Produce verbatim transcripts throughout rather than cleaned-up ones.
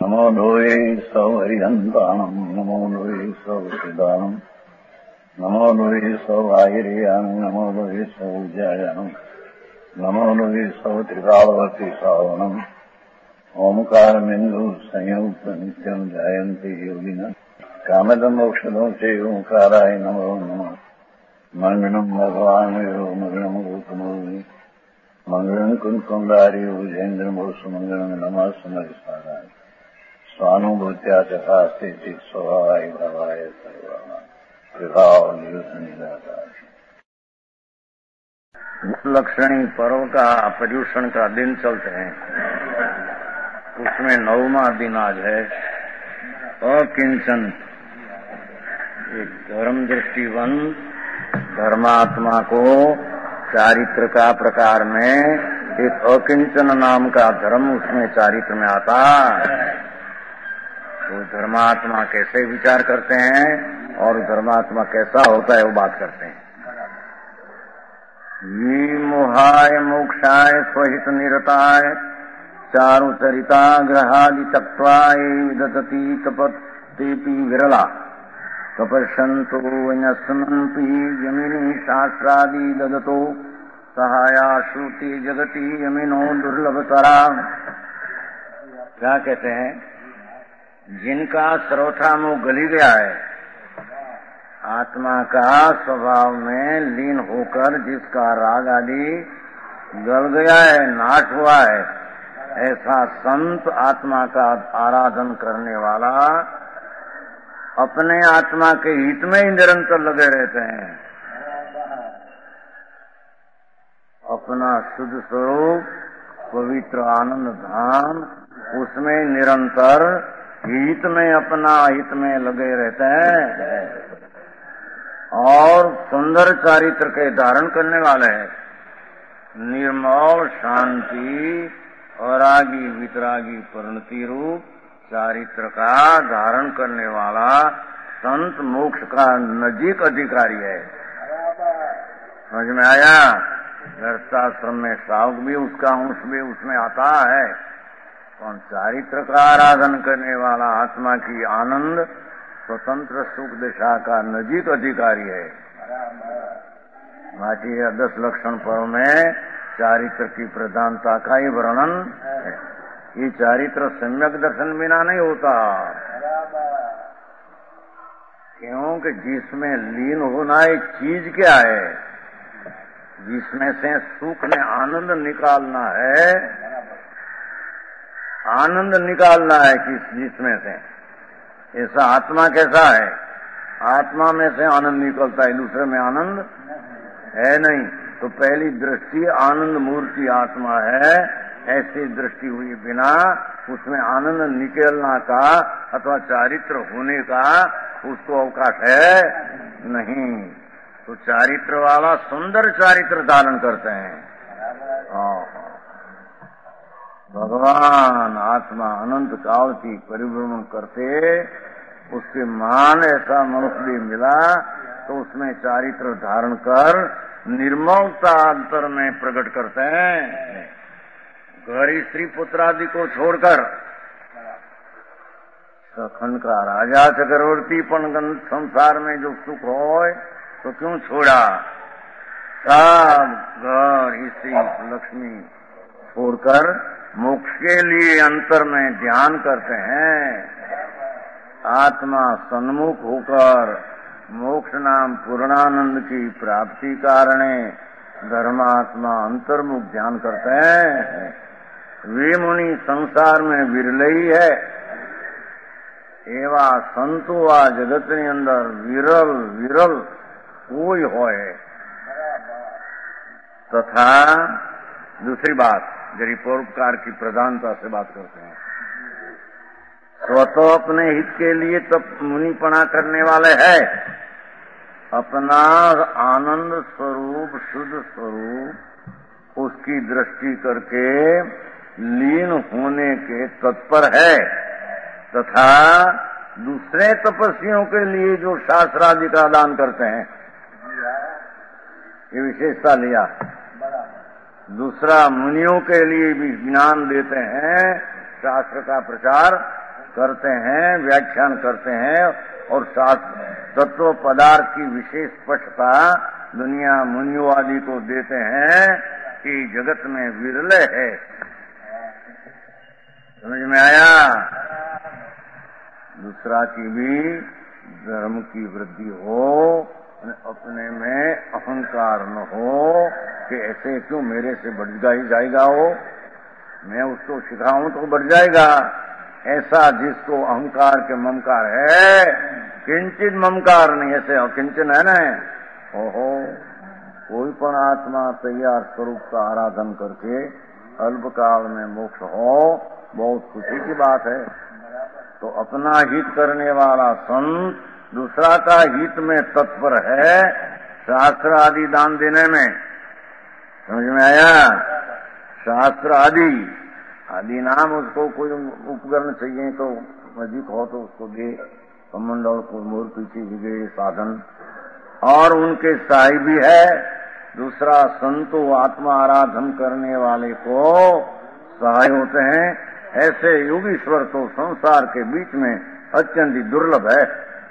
नमो लोये सौहरिहन्ताणम् नमो लोये सौसिदानम् नमो लोये सौवाहिर्यानम् नमो लोये सौज्यायानम् नमो लोये सौत्रिकालवर्ति सावनम् ओंकारमिन्दु संयुक्त नित्यम् जायन्ति योगिनः कामदम् मोक्षदम् च ओंकाराय नमो नमः मंगलम् भगवान् यो मंगलम् रूपमोहि मंगलम् कुंकुंडारि उजेन्द्रमोसु मंगलम् नमः समरिसाराय स्वानुभूत्या चकास्ते स्वभावाय भावाय सर्वाणां विभाव निदातार। लक्षणी पर्व का पर्यूषण का दिन चलते हैं, उसमें नौवां दिन आज है। अकिंचन एक धर्म दृष्टिवन धर्मात्मा को चारित्र का प्रकार में एक अकिंचन नाम का धर्म उसमें चारित्र में आता। तो धर्मात्मा कैसे विचार करते हैं और धर्मात्मा कैसा होता है वो बात करते हैं। ये मोहाय मोक्षाय स्वहित निरताय चारु चरिता ग्रहादि तत्वाय विदधति तपत्तेपि विरला तपस्यन्तो वनस्मन्ति यमिनी शास्त्रादि ददतो सहाया श्रुति जगति यमिनो दुर्लभतरा। क्या कहते हैं? जिनका सर्वथा मुंह गली गया है, आत्मा का स्वभाव में लीन होकर जिसका राग आदि गल गया है, नाश हुआ है, ऐसा संत आत्मा का आराधन करने वाला अपने आत्मा के हित में ही निरंतर लगे रहते हैं। अपना शुद्ध स्वरूप पवित्र आनंद धाम उसमें निरंतर हित में अपना हित में लगे रहते हैं और सुंदर चारित्र के धारण करने वाले हैं। निर्मल शांति अरागी वितरागी परिणति रूप चारित्र का धारण करने वाला संत मोक्ष का नजीक अधिकारी है। समझ में आया? गृहस्थाश्रम में साउक भी उसका अंश भी उसमें आता है, कौन चारित्र का आराधन करने वाला आत्मा की आनंद स्वतंत्र सुख दिशा का नजीक अधिकारी है। बाकी दस लक्षण पर्व में चारित्र की प्रधानता का ही वर्णन है। ये चारित्र सम्यक दर्शन बिना नहीं होता, क्योंकि जिसमें लीन होना एक चीज क्या है, जिसमें से सुख में आनंद निकालना है, आनंद निकालना है किस जिसमें से। ऐसा आत्मा कैसा है? आत्मा में से आनंद निकलता है, दूसरे में आनंद है नहीं। तो पहली दृष्टि आनंद मूर्ति आत्मा है, ऐसी दृष्टि हुई बिना उसमें आनंद निकलना का अथवा चारित्र होने का उसको अवकाश है नहीं। तो चारित्र वाला सुंदर चारित्र धारण करते हैं। भगवान आत्मा अनंत काल की परिभ्रमण करते, उसके मान ऐसा मनुष्य भी मिला तो उसमें चारित्र धारण कर निर्मलता अंतर में प्रकट करते हैं। घर स्त्री पुत्र आदि को छोड़कर सखंड का राजा चक्रवर्ती पण संसार में जो सुख हो तो क्यों छोड़ा? सब घर स्त्री लक्ष्मी छोड़कर मोक्ष के लिए अंतर में ध्यान करते हैं। आत्मा सन्मुख होकर मोक्ष नाम पूर्णानंद की प्राप्ति कारणे धर्मात्मा अंतर्मुख ध्यान करते हैं। वे मुनि संसार में विरले ही है, एवा संतो आ जगत ने अंदर विरल विरल कोई होए। तथा दूसरी बात, जरी परोपकार की प्रधानता से बात करते हैं। स्वतः अपने हित के लिए तो मुनिपना करने वाले हैं, अपना आनंद स्वरूप शुद्ध स्वरूप उसकी दृष्टि करके लीन होने के तत्पर है। तथा दूसरे तपस्वियों के लिए जो शास्त्रादि का दान करते हैं, ये विशेषता लिया। दूसरा मुनियों के लिए भी ज्ञान देते हैं, शास्त्र का प्रचार करते हैं, व्याख्यान करते हैं और शास्त्र तत्व पदार्थ की विशेष स्पष्टता दुनिया मुनियों आदि को देते हैं कि जगत में विरल है। समझ में आया? दूसरा की भी धर्म की वृद्धि हो, अपने में अहंकार न हो कि ऐसे क्यों मेरे से बढ़ जाएगा हो, मैं उसको सिखाऊं तो बढ़ जाएगा। ऐसा जिसको अहंकार के ममकार है, किंचित ममकार नहीं, ऐसे अकिंचन है ना। ओहो, कोई पण आत्मा तैयार स्वरूप का आराधन करके अल्पकाल में मोक्ष हो, बहुत खुशी की बात है। तो अपना हित करने वाला संत दूसरा का हित में तत्पर है, शास्त्र आदि दान देने में। समझ में आया? शास्त्र आदि आदि नाम, उसको कोई उपकरण चाहिए तो मस्जिद हो तो उसको दे, कमंडल को मोर पीछे विगे साधन, और उनके सहाय भी है। दूसरा संतो आत्मा आराधन करने वाले को सहाय होते हैं। ऐसे योगीश्वर तो संसार के बीच में अत्यंत दुर्लभ है।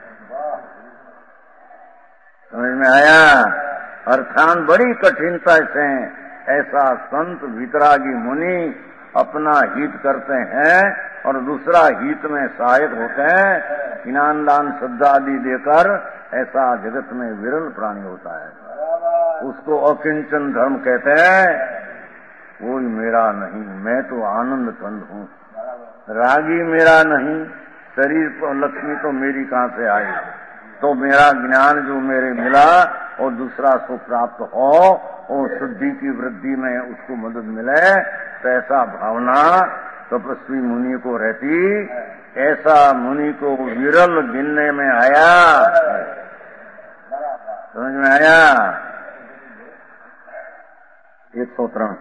समझ में आया? अर्थात बड़ी कठिनता से ऐसा संत वितरागी मुनि अपना हित करते हैं और दूसरा हित में सहायक होते हैं। इनाम दान श्रद्धा आदि देकर ऐसा जगत में विरल प्राणी होता है। उसको अकिंचन धर्म कहते हैं। कोई मेरा नहीं, मैं तो आनंद कंद हूँ। रागी मेरा नहीं, शरीर पर लक्ष्मी तो मेरी कहाँ से आई। तो मेरा ज्ञान जो मेरे मिला और दूसरा सुख प्राप्त हो और शुद्धि की वृद्धि में उसको मदद मिले, तो ऐसा भावना तपस्वी मुनि को रहती। ऐसा मुनि को विरल गिनने में आया। समझ में आया? एक सौ त्रण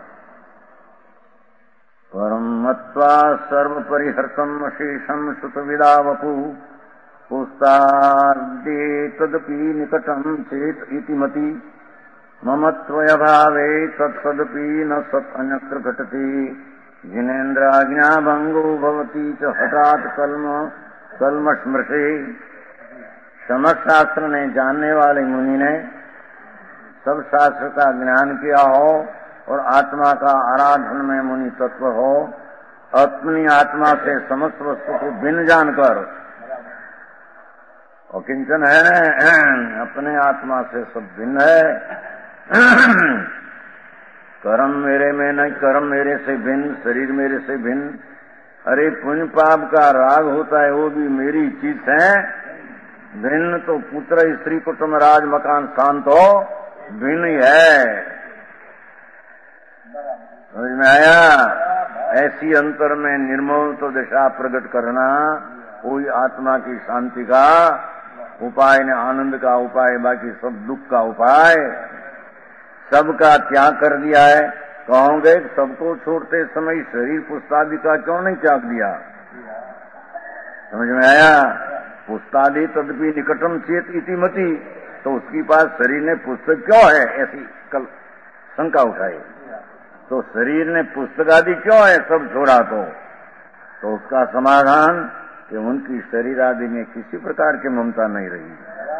परम मत्वा सर्व परिहर्तम शेषम सुत विदा वपु पुस्तादे तदपि निकटम चेत इति मति ममत्वयभावे तत्सदपि न सत् अन्यत्र घटति जिनेन्द्राज्ञा भंगो भवति च हठात् कल्म कल्म स्मृशे। समस्त शास्त्र ने जानने वाले मुनि ने सब शास्त्र का ज्ञान किया हो और आत्मा का आराधन में मुनि तत्व हो, अपनी आत्मा से समस्त वस्तु को भिन्न जानकर, और किंचन है न, अपने आत्मा से सब भिन्न है। कर्म मेरे में नहीं, कर्म मेरे से भिन्न, शरीर मेरे से भिन्न। अरे पुण्य पाप का राग होता है, वो भी मेरी चीज है। भिन्न तो पुत्र स्त्री कुटुंब राज मकान स्थान तो भिन्न ही है। समझ में आया? ऐसी अंतर में निर्मल तो दशा प्रकट करना कोई आत्मा की शांति का उपाय ने, आनंद का उपाय, बाकी सब दुख का उपाय। सबका त्याग कर दिया है। कहोगे सबको छोड़ते समय शरीर पुस्तादि का क्यों नहीं त्याग दिया? समझ में आया? पुस्तादि तदपि निकटम चेत इति मति। तो उसके पास शरीर ने पुस्तक क्यों है, ऐसी कल शंका उठाई। तो शरीर ने पुस्तक आदि क्यों है सब छोड़ा? तो तो उसका समाधान कि उनकी शरीर आदि में किसी प्रकार की ममता नहीं रही।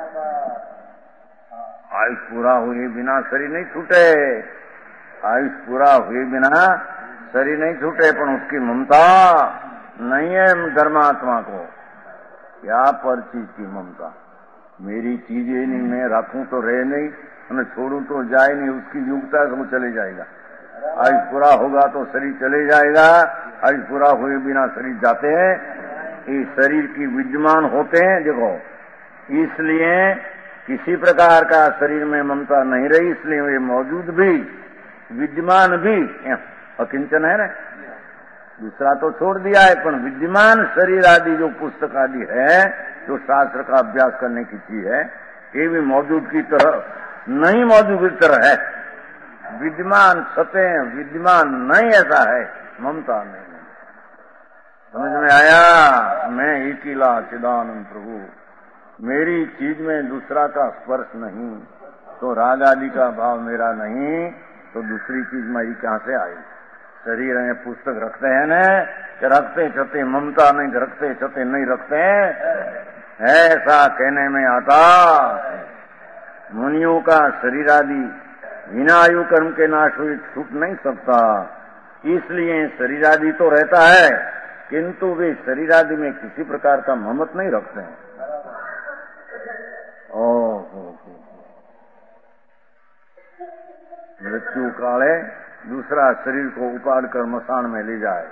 आयुष पूरा हुए बिना शरीर नहीं छूटे। आयुष पूरा हुए बिना शरीर नहीं छूटे, पर उसकी ममता नहीं है धर्मात्मा को। क्या पर चीज की ममता? मेरी चीजें नहीं, मैं रखूं तो रहे नहीं, मैं छोड़ू तो जाए नहीं। उसकी युक्ता से वो चले जाएगा। आयुष पूरा होगा तो शरीर चले जाएगा। आयुष पूरा हुए बिना शरीर जाते हैं। ये शरीर की विद्यमान होते हैं। देखो, इसलिए किसी प्रकार का शरीर में ममता नहीं रही, इसलिए वे मौजूद भी, विद्यमान भी अकिंचन है ना। दूसरा तो छोड़ दिया है, पर विद्यमान शरीर आदि जो पुस्तक आदि है, जो शास्त्र का अभ्यास करने की चीज है, ये भी मौजूद की तरह नहीं, मौजूद की तरह है। विद्यमान सत्य विद्यमान नहीं, ऐसा है, ममता नहीं। समझ में आया? मैं एक ही ला चिदानंद प्रभु, मेरी चीज में दूसरा का स्पर्श नहीं। तो राग आदि का भाव मेरा नहीं, तो दूसरी चीज मेरी कहां से आई? शरीर में पुस्तक रखते हैं न, कि रखते छते ममता नहीं, रखते छते नहीं रखते, ऐसा कहने में आता। मुनियों का शरीर आदि बिना आयु कर्म के नाश हुई छूट नहीं सकता, इसलिए शरीर आदि तो रहता है, किंतु वे शरीर आदि में किसी प्रकार का ममत नहीं रखते हैं। ओहो, मृत्यु काले दूसरा शरीर को उपाड़ कर मसान में ले जाए,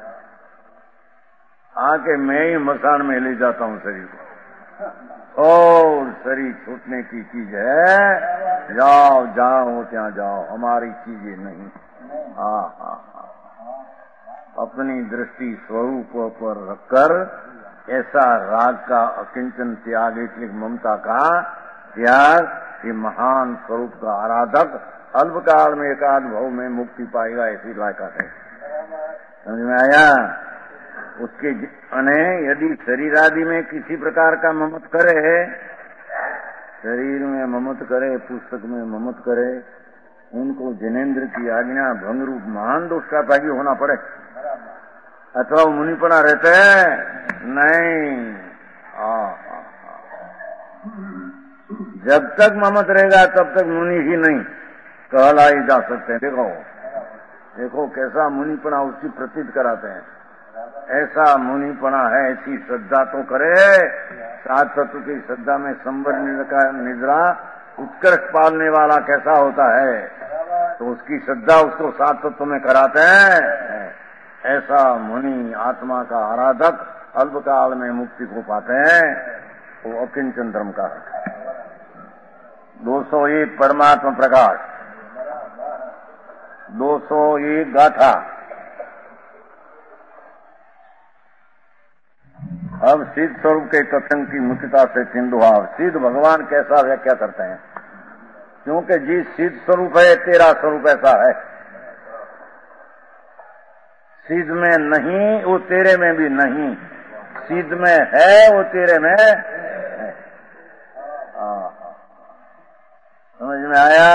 आके मैं ही मसान में ले जाता हूँ शरीर को, और शरीर छूटने की चीज है, जाओ जाओ ત્યાં जाओ, हमारी चीजें नहीं। हाँ हाँ हाँ, अपनी दृष्टि स्वरूप पर रखकर ऐसा राग का अकिंचन त्याग, इसलिए ममता का त्याग, कि महान स्वरूप का आराधक अल्पकाल में एकाध भाव में मुक्ति पाएगा, ऐसी लायकात है। समझ में आया? उसके अने यदि शरीर आदि में किसी प्रकार का ममत करे, शरीर में ममत करे, पुस्तक में ममत करे, उनको जिनेन्द्र की आज्ञा भंग रूप महान दोष का भागी होना पड़े, अथवा मुनिपना रहते नहीं। आ, आ, आ, जब तक ममत रहेगा तब तक मुनि ही नहीं कहलाई जा सकते हैं। देखो देखो कैसा मुनिपना उसकी प्रतीत कराते हैं, ऐसा मुनिपना है, ऐसी श्रद्धा तो करे, सात तत्व की श्रद्धा में संवर निद्रा उत्कर्ष पालने वाला कैसा होता है, तो उसकी श्रद्धा उसको सात तत्व में कराते हैं। ऐसा मुनि आत्मा का आराधक अल्पकाल में मुक्ति को पाते हैं, वो अकिंचन धर्म का है। दो सौ एक परमात्मा प्रकाश, दो सौ एक गाथा। अब सिद्ध स्वरूप के कथन की मुख्यता से सिंधुभाव, सिद्ध भगवान कैसा व्याख्या करते हैं, क्योंकि जिस सिद्ध स्वरूप है तेरा स्वरूप ऐसा है, सिद्ध में नहीं वो तेरे में भी नहीं, सिद्ध में है वो तेरे में है। समझ में आया?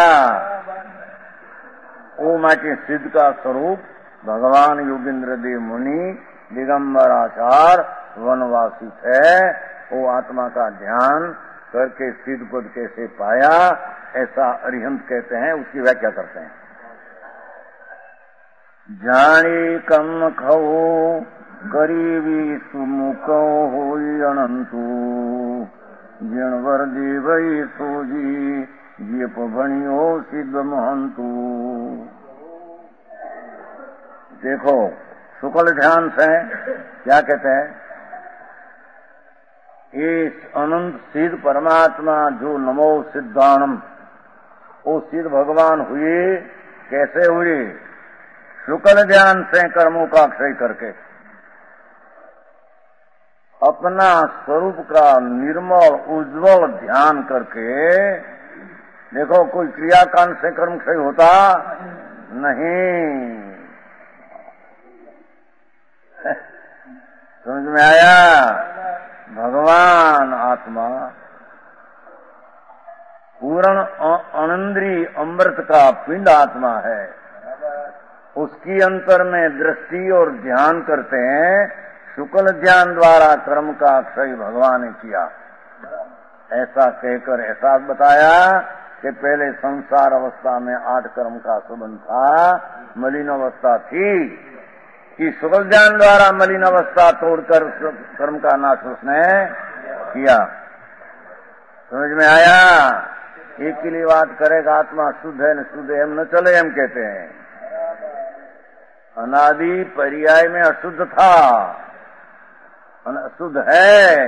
वो माचे सिद्ध का स्वरूप भगवान योगेंद्र देव मुनि दिगंबराचार वनवासी है, वो आत्मा का ध्यान करके सिद्ध पद कैसे पाया, ऐसा अरिहंत कहते हैं, उसकी व्याख्या करते हैं। जानी कम खो करीबी सुमुख हो अनंतु, जिणवर देवई सोजी जीप भणियो सिद्ध महंतु। देखो शुक्ल ध्यान से क्या कहते हैं, इस अनंत सिद्ध परमात्मा जो नमो सिद्धानम, वो सिद्ध भगवान हुए, कैसे हुए? शुक्ल ध्यान से कर्मों का क्षय करके, अपना स्वरूप का निर्मल उज्जवल ध्यान करके। देखो कोई क्रियाकांड से कर्म क्षय होता नहीं, समझ में आया? भगवान आत्मा पूर्ण अनंद्री अमृत का पिंड आत्मा है, उसकी अंतर में दृष्टि और ध्यान करते हैं, शुक्ल ध्यान द्वारा कर्म का क्षय भगवान ने किया। ऐसा कहकर ऐसा बताया कि पहले संसार अवस्था में आठ कर्म का संबंध था, मलिन अवस्था थी, कि शुक्ल ध्यान द्वारा मलिन अवस्था तोड़कर कर्म का नाश उसने किया। समझ में आया? एक के लिए बात करेगा, आत्मा शुद्ध है न शुद्ध है, हम न चले, हम कहते हैं अनादि पर्याय में अशुद्ध था, अशुद्ध है,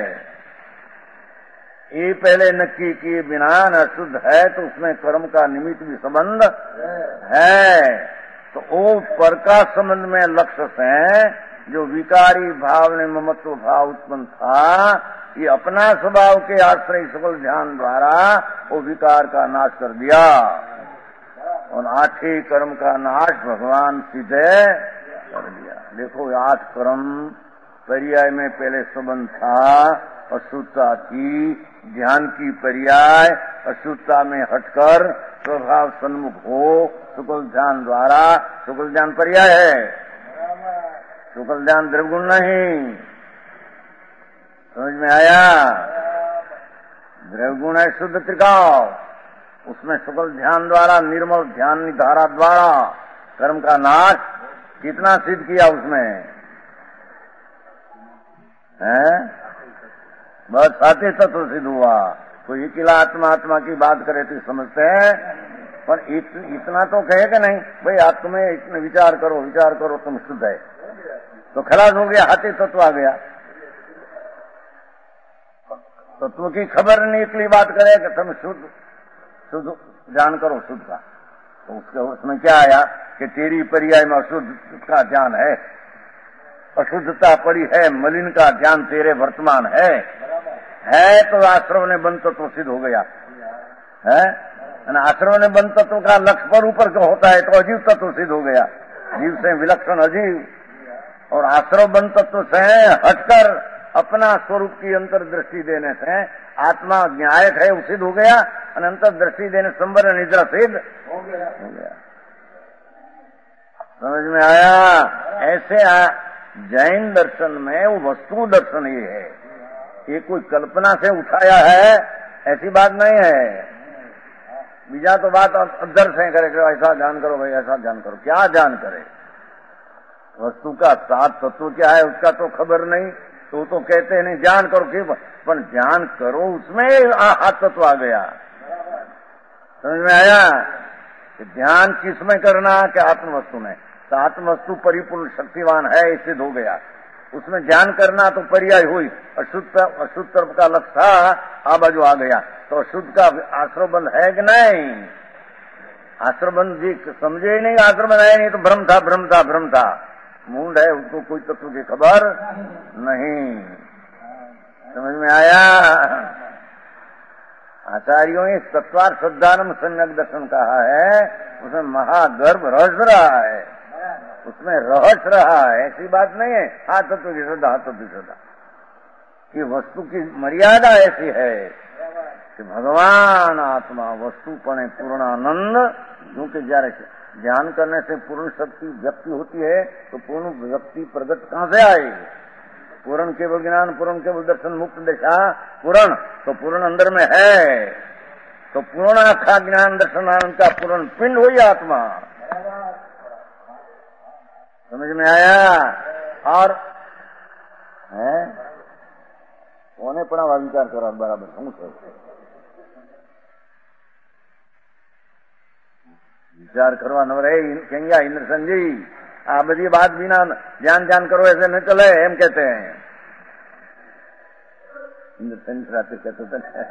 ये पहले नक्की किए बिना अशुद्ध है, तो उसमें कर्म का निमित्त भी संबंध है। तो वो पर का संबंध में लक्ष्य से जो विकारी भाव ने ममत्व भाव उत्पन्न था, ये अपना स्वभाव के आश्रय सकल ध्यान द्वारा वो विकार का नाश कर दिया, और आठे कर्म का नाश भगवान सीधे कर दिया। देखो आठ कर्म पर्याय में पहले संबंध था, अशुद्धता की, ध्यान की पर्याय अशुद्धता में हटकर स्वभाव सन्मुख हो शुक्ल ध्यान द्वारा। शुक्ल ध्यान पर्याय है, शुक्ल ध्यान द्रवगुण नहीं। समझ में आया? द्रवगुण है शुद्ध त्रिकाल, उसमें शुक्ल ध्यान द्वारा, निर्मल ध्यान धारा द्वारा कर्म का नाश कितना सिद्ध किया उसमें है? बस साते तत्व सिद्ध हुआ। कोई अकेला आत्मा आत्मा की बात करे तो समझते हैं, पर इत, इतना तो कहे कि नहीं भाई आत्मा में इतने विचार करो, विचार करो तुम शुद्ध है, तो खलास हो गया, हाथे तत्व आ गया। तत्व की खबर नहीं, इतनी बात करे कि तुम शुद्ध शुद्ध ध्यान करो शुद्ध का, तो उसके उसमें क्या आया कि तेरी पर्याय में अशुद्ध का ध्यान है, अशुद्धता पड़ी है, मलिन का ध्यान तेरे वर्तमान है है तो आश्रम ने बंद तत्व सिद्ध हो गया है। आश्रम ने बंद तत्व का लक्ष्य पर ऊपर का होता है तो अजीव तत्व सिद्ध हो गया, जीव से विलक्षण अजीव। और आश्रम बंद तत्व से हटकर अपना स्वरूप की अंतर्दृष्टि देने से आत्मा न्यायक है वो सिद्ध हो गया, और अंतर्दृष्टि देने संवर निद्रा सिद्ध हो गया। समझ में आया? ऐसे आ, जैन दर्शन में वो वस्तु दर्शन ये है, ये कोई कल्पना से उठाया है ऐसी बात नहीं है। बीजा तो बात अदर्श है, करे ऐसा ध्यान करो भाई, ऐसा ध्यान करो, क्या ध्यान करे? वस्तु का सात तत्व क्या है उसका तो खबर नहीं, तो तो कहते नहीं ध्यान करो कि, पर ध्यान करो उसमें हाथ तत्व आ गया। समझ में आया? कि ध्यान किसमें करना कि आत्म वस्तु में, तो आत्म वस्तु परिपूर्ण शक्तिवान है सिद्ध हो गया, उसमें ध्यान करना तो पर्याय हुई। अशुद्ध अशुद्ध तरफ का लक्ष्य था, आबाजू आ गया, तो अशुद्ध का आश्रयबंध है कि नहीं? आश्रयबंध जी समझे ही नहीं, आश्रयबंध है नहीं तो भ्रम था भ्रम था भ्रम था, मूड है उसको कोई तत्व की खबर नहीं। समझ में आया? आचार्यों ने तत्वार श्रद्धानम सम्यक दर्शन कहा है, उसमें महागर्भ रहस्य रहा है, उसमें रहस्य रहा है, ऐसी बात नहीं है हा तत्व की श्रद्धा हा तत्व की श्रद्धा। कि वस्तु की मर्यादा ऐसी है कि भगवान आत्मा वस्तुपणे पूर्णानंद, क्योंकि जયારે ध्यान करने से पूर्ण शक्ति व्यक्ति होती है तो पूर्ण व्यक्ति प्रगट कहां से आएगी? पूर्ण केवल ज्ञान, पूर्ण केवल दर्शन, मुक्त दशा पूर्ण, तो पूर्ण अंदर में है, तो पूर्ण आखा ज्ञान दर्शन आनंद का पूर्ण पिंड हुई आत्मा। समझ में आया? और है કોને પણ આવા વિચાર કરવા બરાબર શું છે? વિચાર કરવા ન રહે કેંગ્યા इंद्रसेन जी, आ बड़ी बात बिना ध्यान ध्यान करो ऐसे न चले, एम कहते हैं इंद्रसेन रात्रि कहते थे।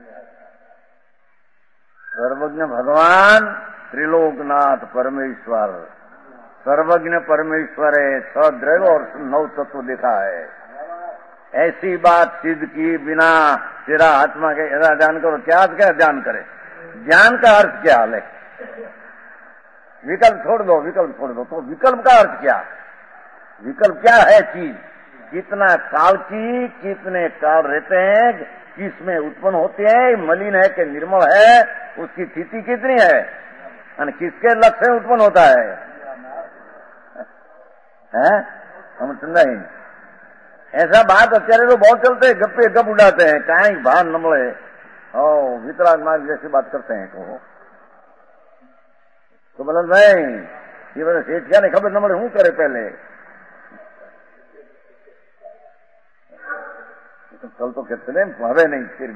सर्वज्ञ भगवान त्रिलोकनाथ परमेश्वर, सर्वज्ञ परमेश्वर है, सद्रैव और नौ तत्व देखा है। ऐसी बात सिद्ध की बिना तेरा आत्मा के ऐसा ध्यान करो, क्या क्या ध्यान करे? ज्ञान का अर्थ क्या है? विकल्प छोड़ दो, विकल्प छोड़ दो, तो विकल्प का अर्थ क्या? विकल्प क्या है? चीज कितना काल की, कितने काल रहते हैं, किसमें उत्पन्न होते हैं, मलिन है कि निर्मल है, उसकी स्थिति कितनी है, और किसके लक्ष्य से उत्पन्न होता है? हैं? हम समझा ही ऐसा बात અત્યારે तो बहुत चलते हैं, गप्पे गप उड़ाते हैं, कहीं भान न મળે, ओ वितराग मार्ग जैसी बात करते हैं। तो तो बोला भाई ये बोले सेठ क्या नहीं खबर न મળે, हूँ करे पहले तो कल तो कहते नहीं भावे नहीं, फिर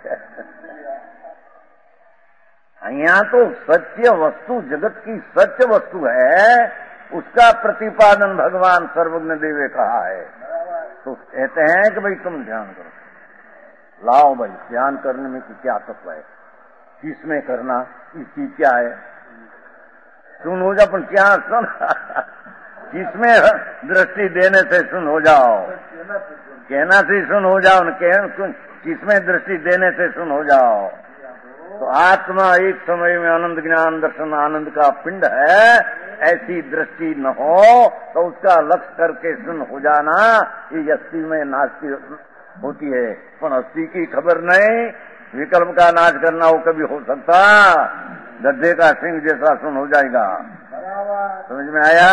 यहाँ तो सत्य वस्तु, जगत की सत्य वस्तु है, उसका प्रतिपादन भगवान सर्वज्ञ देवे कहा है। तो कहते हैं कि भाई तुम ध्यान करो, लाओ भाई ध्यान करने में क्या तत्व है, किसमें करना, इसकी क्या है, सुन हो जा, पर क्या सुन किसमें दृष्टि देने से सुन हो जाओ, कहना से सुन हो जाओ, किसमें दृष्टि देने से सुन हो जाओ। तो आत्मा एक समय में आनंद ज्ञान दर्शन आनंद का पिंड है, ऐसी दृष्टि न हो तो उसका लक्ष्य करके सुन हो जाना, ये यस्ती में नास्ती होती है, पर अस्थि की खबर नहीं। विकल्प का नाश करना वो कभी हो सकता, गद्दे का सिंह जैसा सुन हो जाएगा। समझ में आया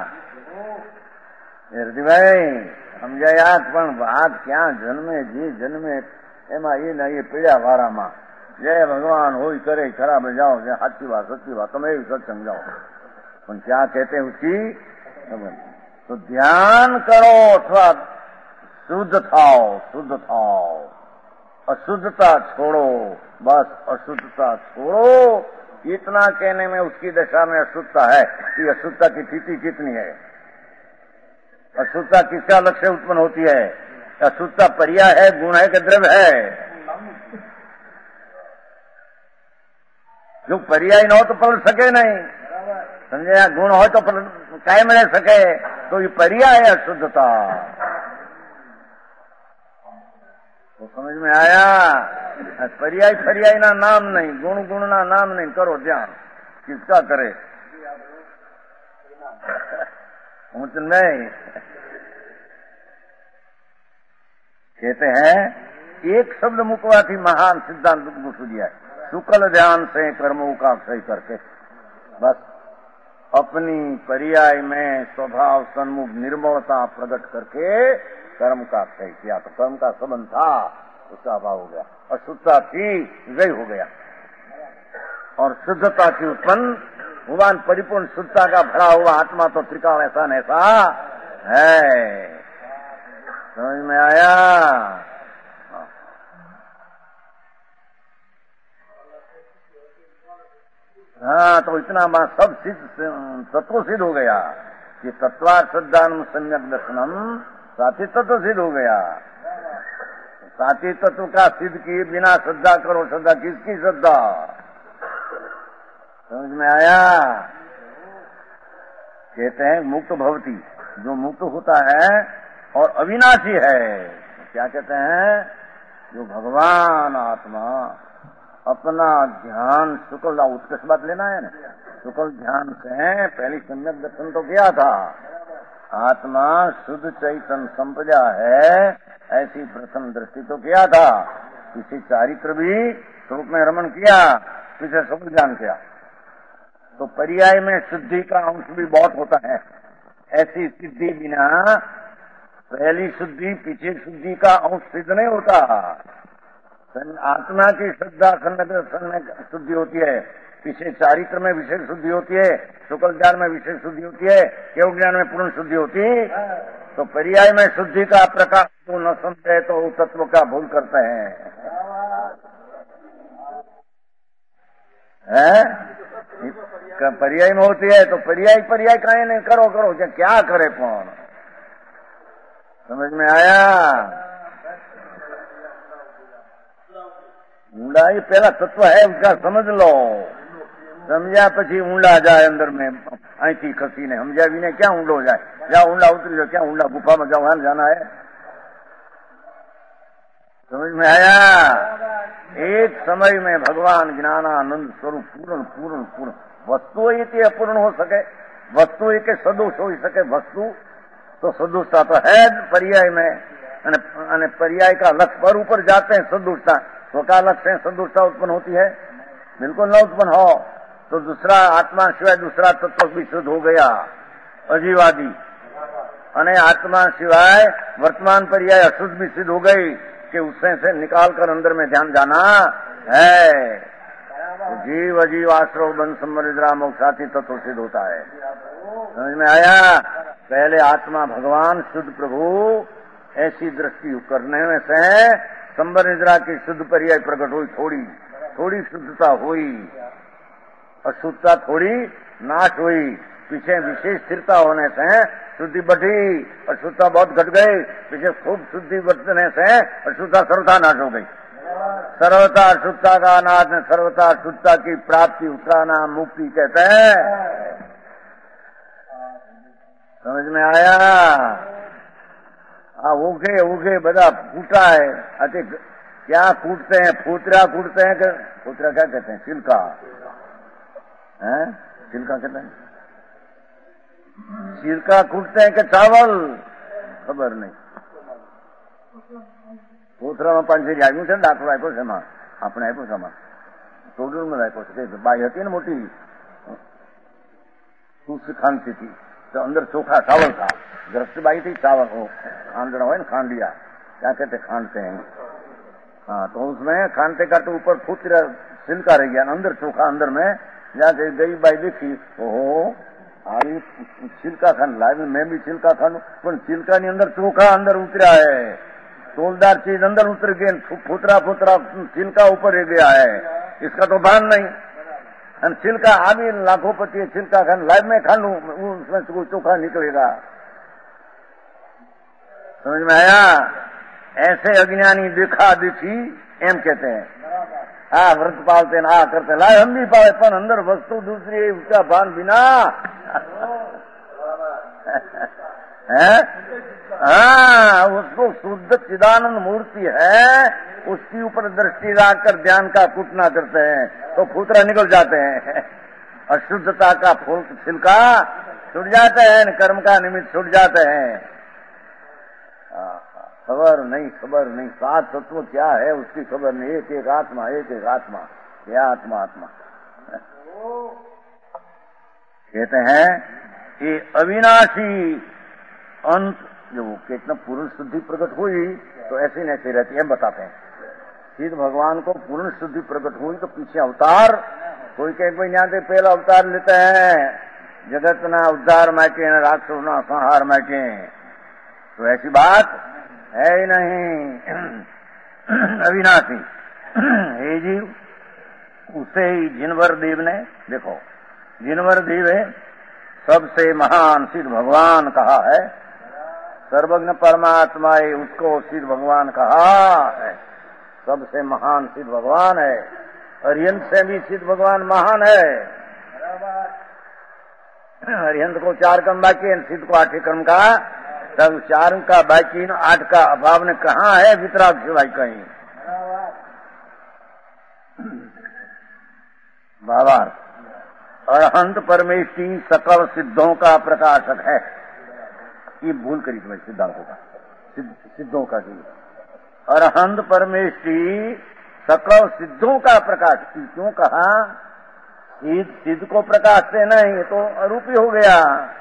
भाई? સમજાયા પણ વાત ક્યાં જન્મે, જે જન્મે એમાં એ ના એ પીડ્યા વારામાં જય ભગવાન હોય કરે ખરાબ જાઓ, જે સાચી વાત સच्ची बात તમે એવી સત્સંગ જાઓ, પણ क्या कहते हैं उसकी खबर। तो ध्यान करो अथवा शुद्ध थाओ, शुद्ध थाओ, अशुद्धता छोड़ो, बस अशुद्धता छोड़ो। इतना कहने में उसकी दशा में अशुद्धता है कि अशुद्धता की स्थिति कितनी है। अशुद्धता किसका लक्ष्य उत्पन्न होती है? अशुद्धता पर्याय है, गुण है कि द्रव्य है? जो पर्याय न हो तो पलट सके नहीं, समझे? गुण हो तो कायम रह सके, तो ये पर्याय है अशुद्धता। तो समझ में आया? पर्याय पर्याय ना नाम नहीं, गुण गुण ना नाम नहीं। करो ध्यान, किसका करे नहीं। कहते हैं एक शब्द मुकवाथी महान सिद्धांत घुस दिया है, शुक्ल ध्यान से कर्मों का क्षय करके। बस अपनी पर्याय में स्वभाव सन्मुख निर्मलता प्रकट करके कर्म का क्षय किया, तो कर्म का संबंध था उसका अभाव हो गया, अशुद्धता थी वही हो गया, और शुद्धता की उत्पन्न हुआ। परिपूर्ण शुद्धता का भरा हुआ आत्मा तो त्रिकाल ऐसा नैसा है। समझ में आया? हाँ, तो इतना बात सब सिद्ध तत्व सिद्ध हो गया कि तत्वार्थ श्रद्धान सम्यक दर्शनम साथी तत्व सिद्ध हो गया। साथी तत्व का सिद्ध किए बिना श्रद्धा करो, श्रद्धा किसकी श्रद्धा? समझ में आया? कहते हैं मुक्त भवती, जो मुक्त होता है और अविनाशी है। क्या कहते हैं? जो भगवान आत्मा अपना ध्यान शुक्ल उत्कृष्ट बात लेना है ना, शुक्ल ध्यान से पहली सम्यक दर्शन तो किया था। आत्मा शुद्ध चैतन्य संप्रजा है, ऐसी प्रथम दृष्टि तो किया था। पीछे चारित्र भी स्वरूप में रमण किया, पीछे शुक्ल ज्ञान किया। तो पर्याय में शुद्धि का अंश भी बहुत होता है। ऐसी सिद्धि बिना पहली शुद्धि पीछे शुद्धि का अंश सिद्ध नहीं होता। आत्मा की श्रद्धा सन्न में शुद्धि होती है, पीछे चारित्र में विशेष शुद्धि होती है, शुक्ल ज्ञान में विशेष शुद्धि होती है, केवल ज्ञान में पूर्ण शुद्धि होती है। तो पर्याय में शुद्धि का प्रकाश तो न समझे तो उस तत्व का भूल करते हैं, है? पर्याय में होती है तो पर्याय पर्याय कहीं नहीं करो करो क्या करे कौन? समझ में आया? ऊंडा ही पहला तत्व है, उसका समझ लो। समझा पछी ऊंडा जाए अंदर में, ऐसी खसी ने समझा भी नहीं क्या ऊंडो जाए? जाओ ऊंडा उतरी जाओ, क्या ऊंडा गुफा में जाओ, वहां जाना है। समझ में आया? एक समय में भगवान ज्ञानानंद स्वरूप पूर्ण पूर्ण पूर्ण वस्तु ये अपूर्ण हो सके, वस्तु एक सदोष हो सके। वस्तु तो सदोषता तो है पर्याय में, अने पर्याय का लक्ष्य पर ऊपर जाते हैं सदोषता, तो का लक्ष्य है सदोषता उत्पन्न होती है? बिल्कुल न उत्पन्न हो। तो दूसरा आत्मा सिवाय दूसरा तत्व भी शुद्ध हो गया, अजीवादी। अने आत्मा सिवाय वर्तमान पर्याय अशुद्ध भी सिद्ध हो गई कि उससे से निकाल कर अंदर में ध्यान जाना है। तो जीव अजीव आश्रव बन संबरिद्रा मोक्षाती तत्व सिद्ध होता है। समझ में आया? पहले आत्मा भगवान शुद्ध प्रभु, ऐसी दृष्टि करने में से संबर निद्रा की शुद्ध पर्याय प्रकट हुई, थोड़ी थोड़ी शुद्धता हुई, अशुद्धता थोड़ी नाश हुई। पीछे विशेष स्थिरता होने से शुद्धि बढ़ी, अशुद्धता बहुत घट गई। पीछे खूब शुद्धि बढ़ने से अशुद्धता सर्वथा नाश हो गई। सर्वथा अशुद्धता का नाश, सर्वथा शुद्धता की प्राप्ति, उसका नाम मुक्ति कहते हैं। समझ में आया? आ उगे उगे बदा फूटा है। अति क्या कूटते हैं? फूतरा कूटते हैं कि फूतरा क्या कहते हैं? छिलका है, छिलका कहते हैं। छिलका कूटते हैं कि चावल? खबर नहीं। કોથરામાં પાંચ ફેરી આવ્યું છે ને, દાખલો આપ્યો છે એમાં, આપણે આપ્યો છે એમાં, ટોટલમાં આપ્યો છે કે બાઈ હતી ને મોટી તુલસી खानती थी, तो अंदर चोखा चावल था, गृहस्थ बाई थी, चावल हो खांडना हो ना, खांडिया क्या कहते खांडते हैं, हाँ, तो उसमें खानते का तो ऊपर फूत्र छिलका रह गया, अंदर चोखा अंदर में जाके गई बाई देखी, ओहो आई छिलका खान लाए, मैं भी छिलका खानू, पर छिलका ની અંદર ચોખા અંદર ઉતર્યા है, तोलदार चीज अंदर उतर गई, फुतरा फुतरा छिलका ऊपर रह गया है, इसका तो भान नहीं। छिलका आदमी लाखों पति छिलका खान लाइव में खा लू, उसमें से कोई चोखा निकलेगा, समझ में आया? ऐसे अज्ञानी दिखा दिखी एम कहते हैं, हाँ व्रत पालते ना करते, लाए हम भी पाले पर अंदर वस्तु दूसरी है, उसका भान बिना है, हाँ उसको शुद्ध चिदानंद मूर्ति है, उसके ऊपर दृष्टि रखकर ध्यान का कूटना करते हैं तो फूतरा निकल जाते हैं, अशुद्धता का फूल छिलका छूट जाते हैं, कर्म का निमित्त छूट जाते हैं। खबर नहीं, खबर नहीं, सात तत्व क्या है उसकी खबर नहीं, एक एक आत्मा, एक एक आत्मा, क्या आत्मा आत्मा कहते हैं कि अविनाशी अंत जो कितना पूर्ण शुद्धि प्रकट हुई तो ऐसे न ऐसे रहती है, बताते हैं। सिद्ध भगवान को पूर्ण शुद्धि प्रकट हुई तो पीछे अवतार, कोई कहीं कोई यहाँ से पहला अवतार लेते हैं, जगत ना उद्धार मायके न राक्षस ना संहार मायके, तो ऐसी बात है ही नहीं। अविनाशी हे जीव, उसे ही जिनवर देव ने, देखो जिनवर देव है सबसे महान सिद्ध भगवान कहा है, सर्वज्ञ परमात्मा है उसको सिद्ध भगवान कहा है, सबसे महान सिद्ध भगवान है, अरिहंत से भी सिद्ध भगवान महान है। अरिहंत को चार कर्म बाकी है, सिद्ध को आठ कर्म का, तब चार का बाकी आठ का अभाव ने कहा है वितराग सिवाय कहीं। भावार्थ, अरहंत परमेष्टि सकल सिद्धों का प्रकाशक है, ये भूल करी तुम्हें सिद्धांतों का, सिद्ध, सिद्धों का की अरहंत परमेष्टि सकल सिद्धों का प्रकाश, क्यों कहा? सिद्ध सिद्ध को प्रकाश से नहीं, ये तो अरूपी हो गया,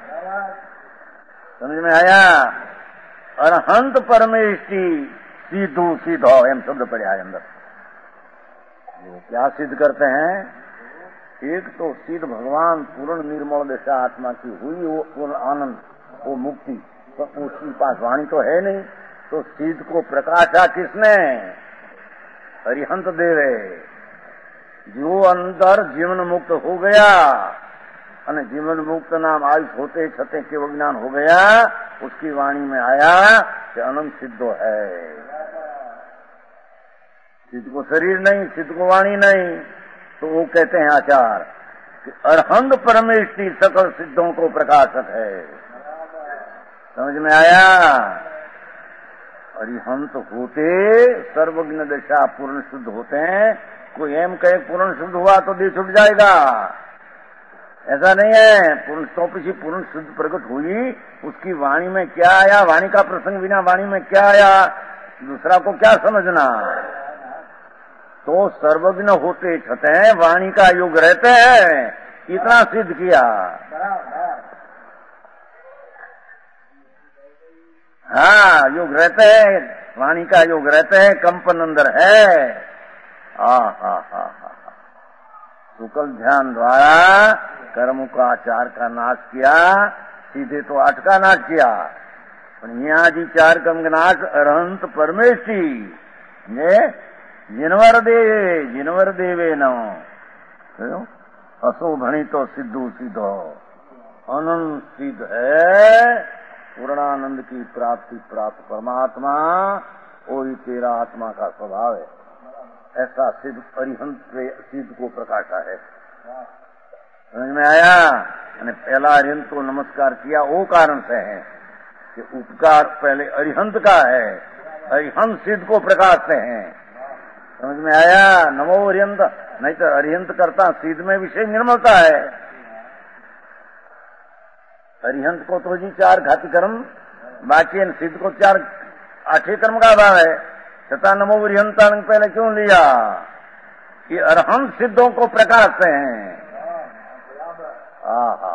समझ में आया? अरहंत परमेष्टि सिद्धू सिद्धो एम शब्द पड़े आए अंदर, वो क्या सिद्ध करते हैं? एक तो सिद्ध भगवान पूर्ण निर्मल दशा आत्मा की हुई, वो पूर्ण आनंद, वो मुक्ति, तो उसके पास वाणी तो है नहीं, तो सिद्ध को प्रकाशा किसने? अरिहंत देव है, जो अंदर जीवन मुक्त हो गया, અને जीवन मुक्त नाम आयुष होते छते केवल ज्ञान हो गया, उसकी वाणी में आया कि अनंत सिद्धो है। सिद्ध को शरीर नहीं, सिद्ध को वाणी नहीं, तो वो कहते हैं आचार्य कि अरहंत परमेष्टि सकल सिद्धों को प्रकाशक है, समझ में आया? अरिहंत होते सर्वज्ञ दशा पूर्ण शुद्ध होते हैं, कोई एम कहे पूर्ण शुद्ध हुआ तो देह छूट जाएगा, ऐसा नहीं है। पूर्ण तो पीछे पूर्ण शुद्ध प्रकट हुई, उसकी वाणी में क्या आया, वाणी का प्रसंग बिना वाणी में क्या आया, दूसरा को क्या समझना, तो सर्वज्ञ होते छते हैं, वाणी का योग रहते हैं, इतना सिद्ध किया। हाँ योग रहते हैं, वाणी का योग रहते हैं, कंपन अंदर है। हा हा हा हा शुक्ल ध्यान द्वारा कर्म का आचार का नाश किया, सीधे तो आठ का नाश किया, यहाँ जी चार कर्म का नाश अरहंत परमेष्टि ने जिनवर देवे जिनवर देवे न असो भणी तो सिद्धू सिद्धो, अनंत सिद्ध है, पूर्णानंद की प्राप्ति प्राप्त परमात्मा, वही तेरा आत्मा का स्वभाव है, ऐसा सिद्ध अरिहंत सिद्ध को प्रकाशा है। समझ में आया? पहला अरिहंत को नमस्कार किया वो कारण से है कि उपकार पहले अरिहंत का है, अरिहंत सिद्ध को प्रकाश से है। समझ में आया? नमो अरिहंत, नहीं तो अरिहंत करता सिद्ध में विषय निर्मलता है। अरिहंत को तो जी चार घाती कर्म बाकी, सिद्ध को चार आठे कर्म का अभाव है, छठा नमो विहंतान पहले क्यों लिया? ये अरहंत सिद्धों को प्रकाशते हैं। आहा,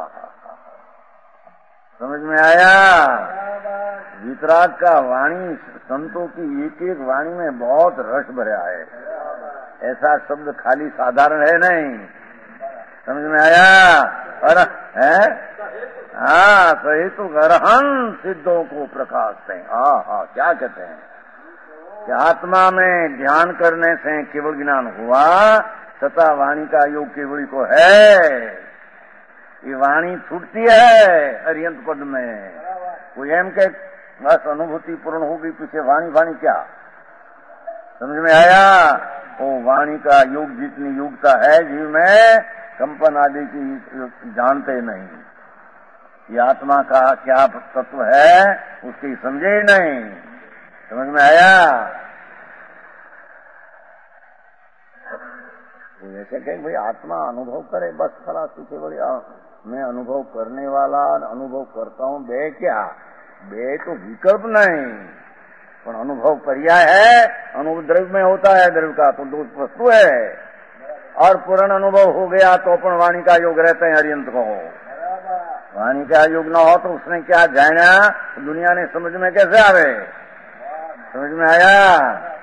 समझ में आया? वितराग का वाणी, संतों की एक एक वाणी में बहुत रस भरा है। ऐसा शब्द खाली साधारण है नहीं। समझ में आया? और है हाँ, सही तो अरहंत सिद्धों को प्रकाशते हैं। हाँ हाँ, क्या कहते हैं कि आत्मा में ध्यान करने से केवल ज्ञान हुआ, तथा वाणी का योग केवल को है। ये वाणी छूटती है अरिहंत पद में। कोई एम के बस अनुभूति पूर्ण होगी, पीछे वाणी वाणी क्या? समझ में आया? वो वाणी का योग जितनी योग्यता है जीव में, कंपन आदि की जानते नहीं। ये आत्मा का क्या तत्व है उसकी समझे ही नहीं। समझ में आया? ऐसे कहे भाई आत्मा अनुभव करे बस खला सीखे, बढ़िया मैं अनुभव करने वाला अनुभव करता हूँ, बे क्या? बे तो विकल्प नहीं, पर अनुभव पर्याय है। अनुभव द्रव्य में होता है, द्रव्य का तो दो वस्तु है। और पूर्ण अनुभव हो गया तो अपन वाणी का योग रहते हैं अरिहंत को। वाणी का योग न हो तो उसने क्या जाना, दुनिया ने समझ में कैसे आवे? समझ में आया?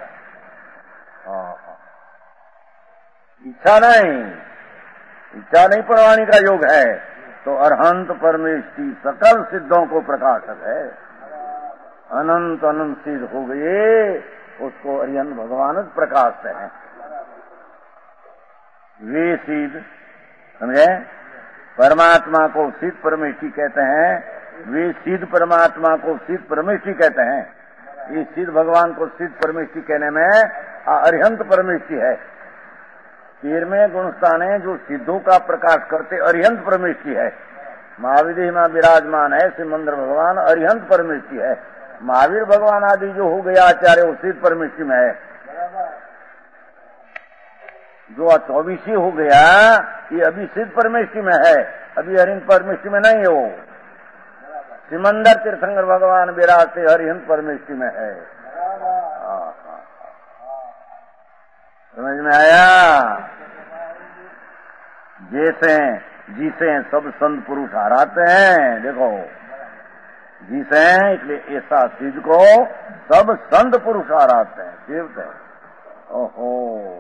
इच्छा नहीं, इच्छा नहीं पर वाणी का योग है तो अरहंत परमेष्टि सकल सिद्धों को प्रकाशक है। अनंत अनंत सिद्ध हो गए, उसको अरिहंत भगवान प्रकाशते हैं। वे सिद्ध समझे, परमात्मा को सिद्ध परमेष्टि कहते हैं। वे सिद्ध परमात्मा को सिद्ध परमेष्टि कहते हैं। ये सिद्ध भगवान को सिद्ध परमेष्टि कहने में अरिहंत परमेष्टि है। तेरहवें गुणस्थान है जो सिद्धों का प्रकाश करते अरिहंत परमेष्टि है। महाविदेह में विराजमान है सिमंदर भगवान, अरिहंत परमेष्टि है। महावीर भगवान आदि जो हो गया आचार्य वो सिद्ध परमेष्टि में है। जो चौबीसी हो गया ये अभी सिद्ध परमेष्टि में है, अभी अरिहंत परमेष्टि में नहीं है। वो सिमंदर तीर्थंकर भगवान विराजते अरिहंत परमेष्टि में है। समझ में आया? जैसे जिसे सब संत पुरुष हराते हैं, देखो जिसे इसलिए ऐसा सिद्ध को सब संत पुरुष हराते हैं, देवते। ओहो,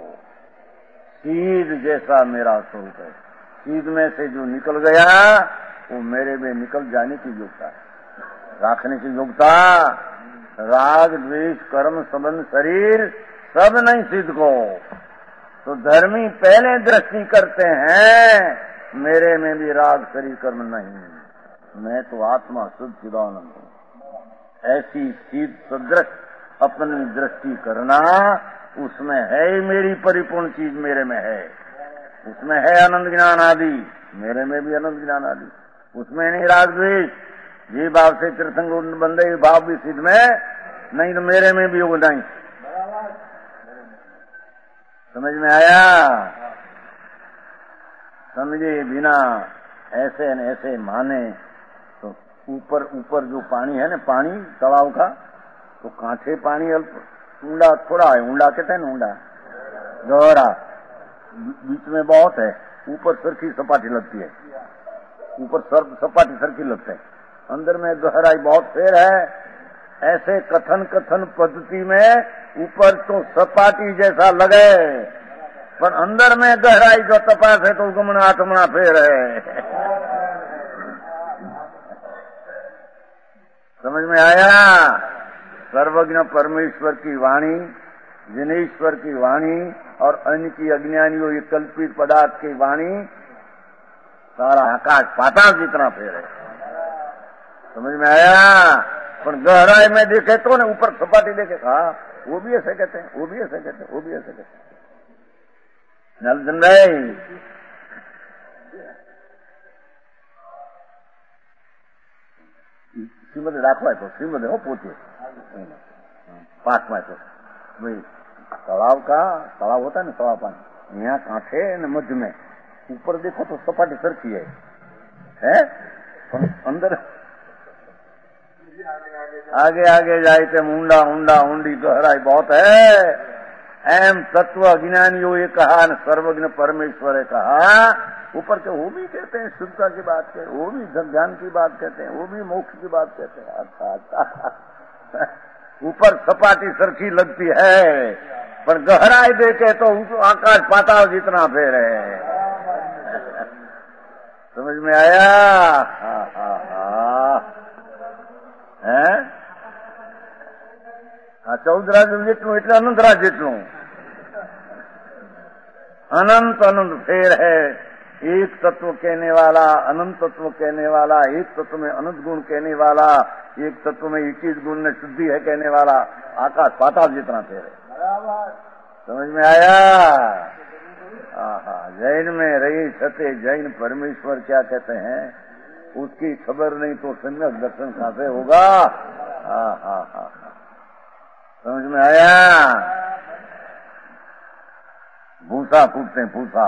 सीध जैसा मेरा स्वरूप है। सीध में से जो निकल गया वो मेरे में निकल जाने की योग्यता है, राखने की योग्यता। राग द्वेष कर्म संबंध शरीर सब नहीं सिद्ध को। तो धर्मी पहले दृष्टि करते हैं मेरे में भी राग शरीर कर्म नहीं, मैं तो आत्मा शुद्ध चिदानंद हूं। ऐसी सिद्ध सदृश अपनी दृष्टि करना, उसमें है ही मेरी परिपूर्ण चीज मेरे में है। उसमें है अनंत ज्ञान आदि, मेरे में भी अनंत ज्ञान आदि। उसमें नहीं राग द्वेष, ये भाव से तीर्थंकर बंदे भाव भी सिद्ध में नहीं, तो मेरे में भी वो नहीं। समझ में आया? समझे बिना ऐसे न ऐसे माने तो ऊपर ऊपर जो पानी है ना, पानी तालाब का, तो कांठे पानी अल्प ऊंडा थोड़ा है, ऊंडा कहते हैं ना, ऊंडा गहरा, बीच में बहुत है, ऊपर सरखी सपाटी लगती है, ऊपर सर सपाटी सरखी लगते है, अंदर में गहराई बहुत फेर है। ऐसे कथन कथन पद्धति में ऊपर तो सपाटी जैसा लगे, पर अंदर में गहराई जो तपास है तो गुमना आत्मना फेर है। समझ में आया? सर्वज्ञ परमेश्वर की वाणी, जिनेश्वर की वाणी और अन्य की अज्ञानियों ये कल्पित पदार्थ की वाणी, सारा आकाश पाताल जितना फेर है। समझ में आया? पर गहराई में देखे तो ना, ऊपर सपाटी देखे, हाँ वो भी ऐसे कहते हैं, वो भी ऐसे कहते हैं, वो भी ऐसे कहते हैं। नलचंद भाई, श्रीमद दाखवा तो श्रीमद हो पोते पास में तो भाई तालाब का तालाब होता है ना, तालाब पानी यहाँ कांठे न मध्य में, ऊपर देखो तो सपाटी सरखी है, है? अंदर आगे आगे जाते मुंडा ऊंडा ऊंडी गहराई बहुत है। एम तत्व अज्ञानियों ये कहा, सर्वज्ञ परमेश्वर ने कहा। ऊपर के वो भी कहते हैं शुद्धता की बात कहते हैं, वो भी ज्ञान की बात कहते हैं, वो भी मोक्ष की बात कहते हैं। अच्छा अच्छा ऊपर सपाटी सरखी लगती है, पर गहराई देखे तो आकाश पाताल जितना फेर है। समझ में आया? हाँ हाँ हाँ है हाँ चौदराज જેટલું એટલે અનંતરાજ જેટલું अनंत अनंत फेर है। एक तत्व कहने वाला, अनंत तत्व कहने वाला, एक तत्व में अनंत गुण कहने वाला, एक तत्व में इक्कीस गुण में शुद्धि है कहने वाला, आकाश पाताल जितना फेर है। समझ में आया? हाँ जैन में रही सत्य जैन परमेश्वर क्या कहते हैं उसकी खबर नहीं तो सम्यक दर्शन कहां से होगा? हाँ हाँ हाँ समझ में आया? भूसा फूटते हैं भूसा,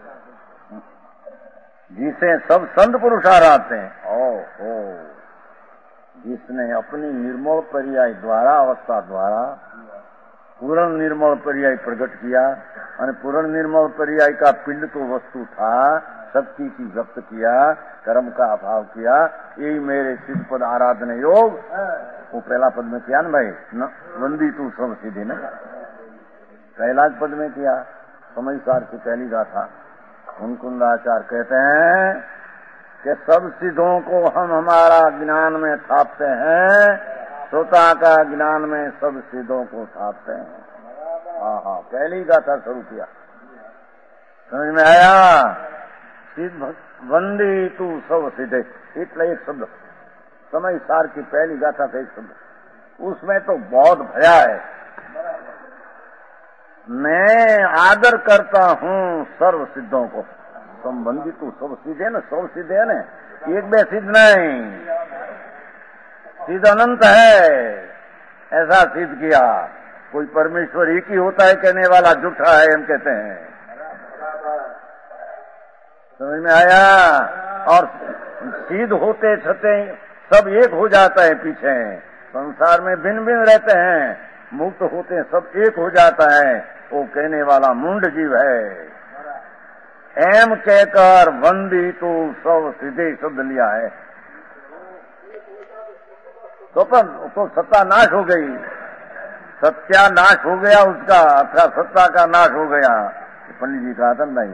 जिसे सब संत पुरुष आराधते हैं। ओ हो जिसने अपनी निर्मल पर्याय द्वारा अवस्था द्वारा पूर्ण निर्मल पर्याय प्रकट किया, और पूर्ण निर्मल पर्याय का पिंड तो वस्तु था, शक्ति की व्यक्त किया, कर्म का अभाव किया। यही मेरे सिद्ध पद आराधने योग वो पहला पद में किया ना भाई, न वंदी तू सब सिद्धि ने पहला पद में किया। समय सार की पहली गाथा मुकुंदाचार्य कहते हैं कि सब सिद्धों को हम हमारा ज्ञान में थापते हैं, श्रोता का ज्ञान में सब सिद्धों को थापते हैं। हाँ हाँ पहली गाथा शुरू किया। समझ में आया? सिद्ध वंदी तू सब सिद्धे इतना एक शब्द समय सार की पहली गाथा का एक शब्द, उसमें तो बहुत भया है। मैं आदर करता हूँ सर्व सिद्धों को। संबंधी तू सब सिद्धे न, सब सिद्धे है न, एक बे सिद्ध नहीं, सिद्ध अनंत है। ऐसा सिद्ध किया। कोई परमेश्वर एक ही होता है कहने वाला झूठा है हम कहते हैं। समझ में आया? और सिद्ध होते छते सब एक हो जाता है पीछे, संसार में भिन्न भिन्न रहते हैं, मुक्त होते सब एक हो जाता है, वो कहने वाला मुंड जीव है। एम कहकर वंदी तो सब सीधे शब्द लिया है, तो पर तो सत्ता नाश हो गई, सत्यानाश हो गया उसका, अथवा सत्ता का नाश हो गया। पंडित जी कहा था नहीं,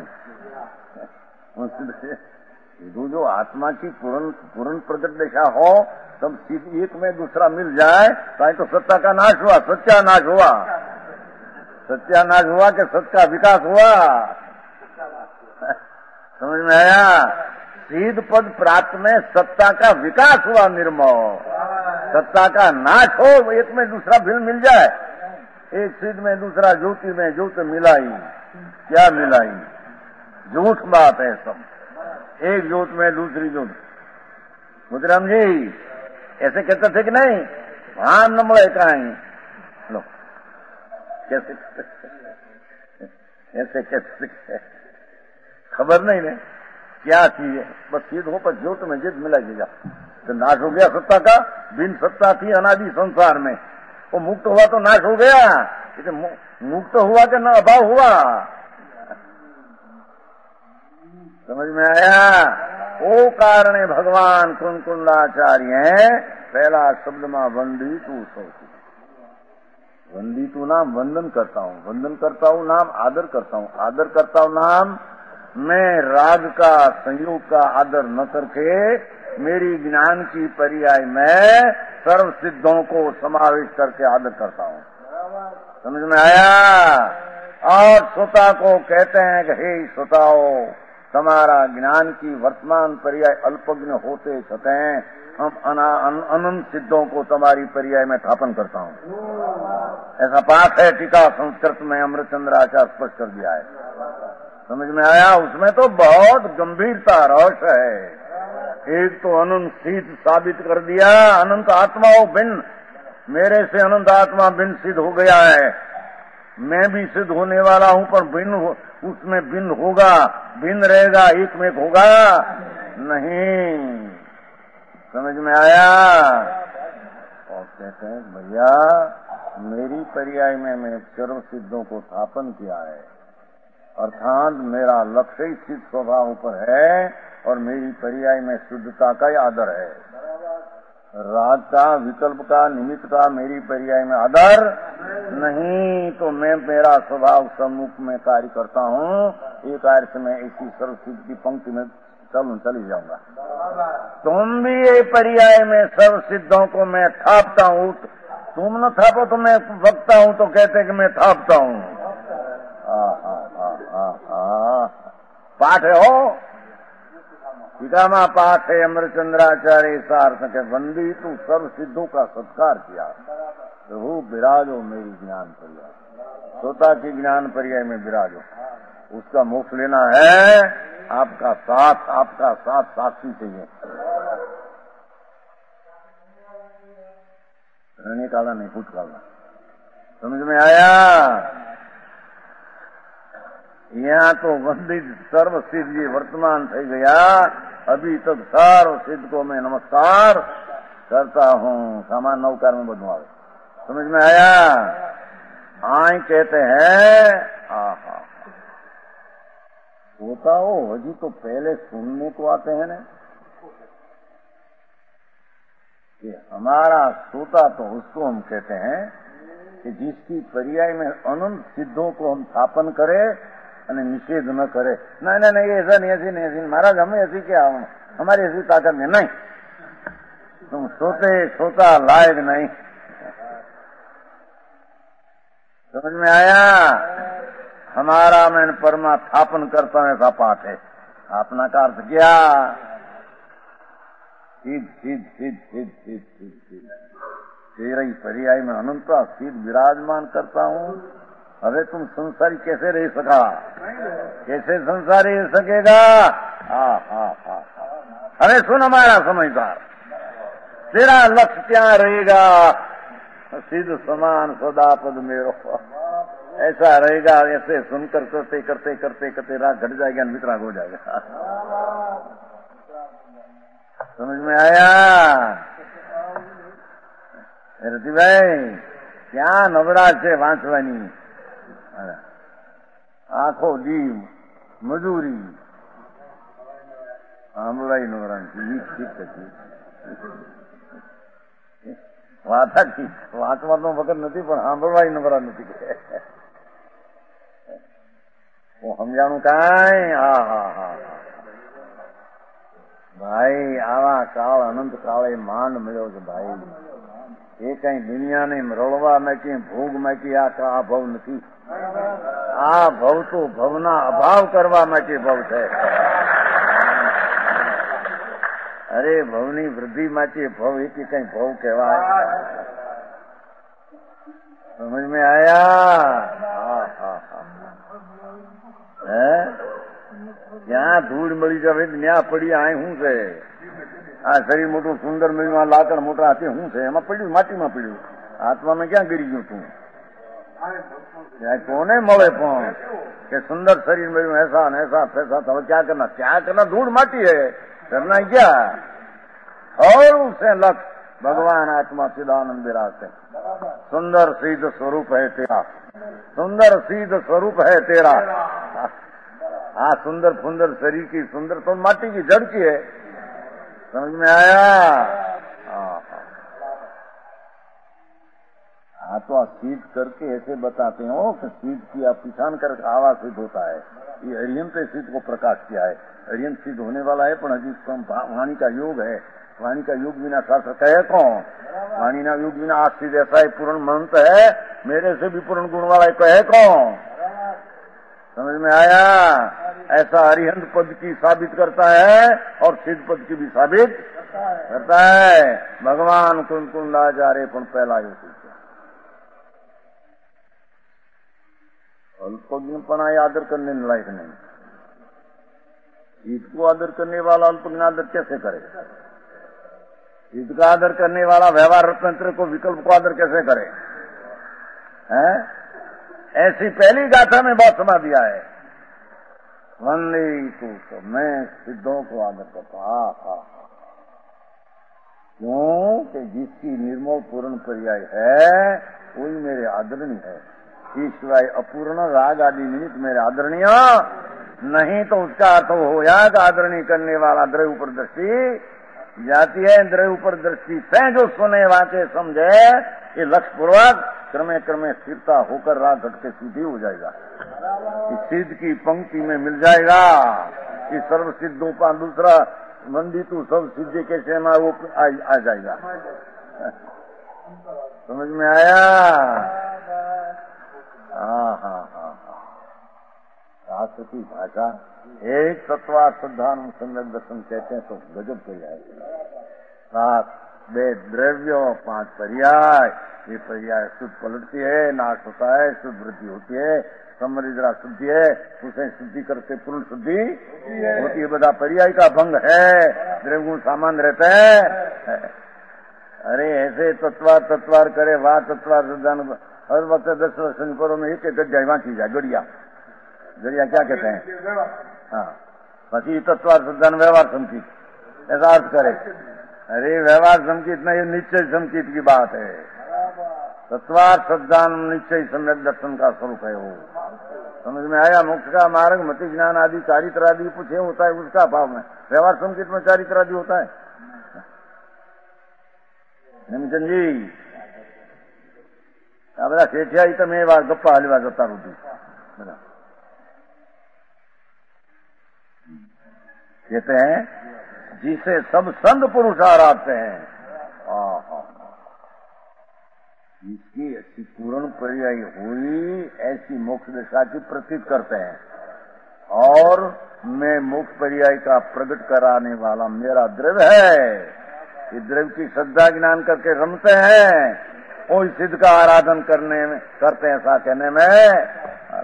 जो जो आत्मा की पूर्ण पूर्ण प्रकट दशा हो तब सीधी एक में दूसरा मिल जाए तो सत्ता का नाश हुआ, सत्यानाश हुआ। सत्यानाश हुआ कि सत्य का विकास हुआ। समझ में आया? सीध पद प्राप्त में सत्ता का विकास हुआ निर्मल, सत्ता का नाश हो एक में दूसरा भिल मिल जाए, एक सिद्ध में दूसरा ज्योति में ज्योति मिलाई, क्या मिलाई? झूठ बात है सब, एक ज्योत में दूसरी ज्योत। मुद्राम जी ऐसे कहते थे कि नहीं? हाँ न મળે કાંઈ लो कैसे ऐसे कैसे खबर नहीं ने क्या चीज है? बस सिद्ध हो पर ज्योत में जिद मिलाइएगा तो नाश हो गया सत्ता का। बिन सत्ता थी अनादि संसार में, वो मुक्त हुआ तो नाश हो गया, इसे मुक्त हुआ कि न अभाव हुआ। समझ में आया? ओ कारणे भगवान कुंकुंडाचार्य पहला शब्द में वंदी तू सौ, वंदी तू नाम वंदन करता हूँ, वंदन करता हूँ नाम आदर करता हूँ, आदर करता हूँ नाम मैं राग का संयोग का आदर न करके मेरी ज्ञान की पर्याय में सर्व सिद्धों को समावेश करके आदर करता हूँ। समझ में आया? और श्रोता को कहते हैं कि हे श्रोताओ, तुम्हारा ज्ञान की वर्तमान पर्याय अल्पज्ञ होते छते हम अनंत सिद्धों को तुम्हारी पर्याय में स्थापन करता हूँ। ऐसा पाठ है टीका संस्कृत में, अमृतचंद्राचार्य स्पष्ट कर दिया है। समझ में आया? उसमें तो बहुत गंभीरता रहस्य है। एक तो अनंत सिद्ध साबित कर दिया, अनंत आत्माओं भिन्न, मेरे से अनंत आत्मा भिन्न सिद्ध हो गया है। मैं भी सिद्ध होने वाला हूँ पर भिन्न हो, उसमें भिन्न होगा, भिन्न रहेगा, एक में एक होगा नहीं। समझ में आया? कहते हैं भैया मेरी पर्याय में मैं सर्व सिद्धों को स्थापन किया है, अर्थात मेरा लक्ष्य ही सिद्ध स्वभाव पर है और मेरी पर्याय में शुद्धता का ही आदर है। राग का, विकल्प का, निमित्त का मेरी पर्याय में आदर नहीं, तो मैं मेरा स्वभाव सम्मुख में कार्य करता हूँ। एक कार्य से मैं इसी सर्व सिद्ध की पंक्ति में चलूं चली जाऊंगा। तुम भी ये पर्याय में सर्व सिद्धों को मैं थापता हूँ। तुम न थापो तो मैं वक्ता हूँ तो कहते कि मैं थापता हूँ। पाठ है हो पितामह पाठ है अमरचंद्राचार्य सार के वंदी तू सर्व सिद्धों का सत्कार किया, प्रभु विराजो मेरी ज्ञान पर्याय, श्रोता की ज्ञान पर्याय में विराजो। उसका मोक्ष लेना है, आपका साथ, आपका साथ साक्षी चाहिए। रहने काला नहीं, कुछ काला। समझ में आया? यहाँ तो वंदित सर्व सिद्ध ये वर्तमान थी गया। अभी तक सर्व सिद्ध को मैं नमस्कार करता हूँ। सामान नौकार में बदमाव। समझ में आया? आए कहते हैं आहा होता हो हजी तो पहले सुनने को आते हैं ना कि हमारा श्रोता, तो उसको हम कहते हैं कि जिसकी पर्याय में अनंत सिद्धों को हम स्थापन करें અને નિષેધ ન કરે। नहीं नहीं नहीं ऐसा नहीं, ऐसी नहीं, ऐसी महाराज हमें ऐसी क्या, हमारी ऐसी ताकत में नहीं, तुम सोते सोता लायक नहीं। समझ में आया? हमारा मैं परमा स्थापन करता हूं ऐसा पाठ है। स्थापना का अर्थ क्या? सिद्ध सिद्ध सिद्ध सिद्ध सिद्ध सिद्ध सिद्ध तेरा ही पर्याय में अनंता सिद्ध विराजमान करता हूं। अरे तुम संसारी कैसे रह सका? कैसे संसारी रह सकेगा? हा हा हा अरे सुन हमारा समझदार, तेरा लक्ष्य क्या रहेगा? सिद्ध समान सदा पद मेरो, ऐसा रहेगा। ऐसे सुनकर करते करते करते करते रात घट जाएगा, वितराग हो जाएगा। समझ में आया? रति भाई क्या नवरा છે વાંચવાની? આખો દી મજૂરી આંબળાઈ નવરાની વાતા વાંચવાનો વખત નથી, પણ સાંભળવાય નવરા નથી। હું સમજાણું કાંઈ? હા હા હા ભાઈ આવા કાળ અનંત કાળે માંડ મળ્યો છે ભાઈ। એ કઈ દુનિયાને રળવા મેકી ભોગ મેકી આ કા ભવ નથી। આ ભવ તો ભવના અભાવ કરવા માટે ભવ છે। અરે ભવની વૃદ્ધિ માટે ભવ એ કઈ ભવ કહેવાય? સમજ में आया? હા હા હા હે જ્યાં ધૂળ મળી જાવે ત્યાં પડી આ શું છે? આ શરીર મોટું સુંદર મળ્યું, આ લાકડ મોટા હાથે શું છે? એમાં પડ્યું, માટીમાં પડ્યું। આત્મામાં ક્યાં ગરી ગયું તું? કોને મળે પણ કે સુંદર શરીર મળ્યું, ऐसा न ऐसा फैसा, तो क्या करना? क्या करना? धूल माटी है, करना क्या? और उसे लक्ष्य भगवान आत्मा चिदानंद विराजते। सुंदर सिद्ध स्वरूप है तेरा, सुंदर सिद्ध स्वरूप है तेरा। हाँ सुंदर फुंदर शरीर की सुंदर तो माटी की जड़ की है। समझ में आया? हाँ तो आप सिद्ध करके ऐसे बताते हो कि सिद्ध की आप पिछान कर आवा सिद्ध होता है। ये अरिहंत सिद्ध को प्रकाश किया है। अरिहंत सिद्ध होने वाला है, पर अभी वाणी का योग है। वाणी का योग बिना शास्त्र कहे कौन? वाणी ना योग बिना आज सिद्ध ऐसा ही पूर्ण मंत्र है, मेरे से भी पूर्ण गुण वाला कहे कौन? समझ में आया? ऐसा अरिहंत पद की साबित करता है और सिद्ध पद की भी साबित करता है। भगवान कुंद कुंडाचार्य पण पहला योग अल्पज्ञपना आदर करने लायक नहीं। सिद्ध को आदर करने वाला अल्पज्ञ आदर कैसे करे? सिद्ध का आदर करने वाला व्यवहार तंत्र को, विकल्प को आदर कैसे करे? हैं? ऐसी पहली गाथा में बहुत समा दिया है। वंदे तू तो मैं सिद्धों को आदर करता। हा हा क्यों कि जिसकी निर्मोल पूर्ण पर्याय है वही मेरे आदरणीय है। इस सिवाय अपूर्ण राग आदि निमित्त मेरे आदरणीय नहीं, तो उसका अर्थ हो या कि आदरणीय करने वाला द्रव्य ऊपर दृष्टि जाती है। द्रव्य ऊपर दृष्टि से जो सुने वाचे समझे, ये लक्ष्य पूर्वक क्रमे क्रमे स्थिरता होकर राग घट के सीधी हो जाएगा। इस सिद्ध की पंक्ति में मिल जाएगा कि सर्व सिद्धों का दूसरा मंदी तू सब सिद्धि के क्षेम वो आ, आ जाएगा। समझ में आया? हाँ हाँ हाँ हाँ। शास्त्र की भाषा एक तत्वा श्रद्धान सम्यक दर्शन कहते हैं तो गजब हो जाएगा। सात वे द्रव्यों पांच पर्याय, ये पर्याय शुद्ध पलटती है, नाश होता है, शुद्ध वृद्धि होती है, समरिद्रा शुद्धि है, उसे शुद्धि करके पूर्ण शुद्धि होती है। बड़ा पर्याय का भंग है, द्रव्य सामान्य रहता है। अरे ऐसे तत्वार तत्वार करे वाह तत्वार श्रद्धान हर वक्त दस संकरों में एक एक गड्ढा की जाए। गड़िया गड़िया क्या कहते हैं? हाँ, बाकी तत्वार श्रद्धान व्यवहार संचित ऐसा अर्थ करे। अरे व्यवहार संचित नहीं, ये निश्चय संचित की बात है। तत्वार श्रद्धान निश्चय सम्यक दर्शन का स्वरूप है वो। समझ में आया? मोक्ष का मार्ग मति ज्ञान आदि चारित्र आदि कुछ होता है उसका भाव में, व्यवहार संचित में चारित्र आदि होता है। हेमचंद जी આ બધા શેઠિયાઈ તમે એવા ગપ્પા હલવા જતા રૂટી બધા कहते हैं जिसे सब संत पुरुष आराधते हैं। जिसकी ऐसी पूर्ण पर्याय हुई ऐसी मोक्ष दशा की प्रतीत करते हैं। और मैं मोक्ष पर्याय का प्रकट कराने वाला मेरा द्रव्य है। ये द्रव्य की श्रद्धा ज्ञान करके रमते हैं, कोई सिद्ध का आराधन करने में करते हैं। ऐसा कहने में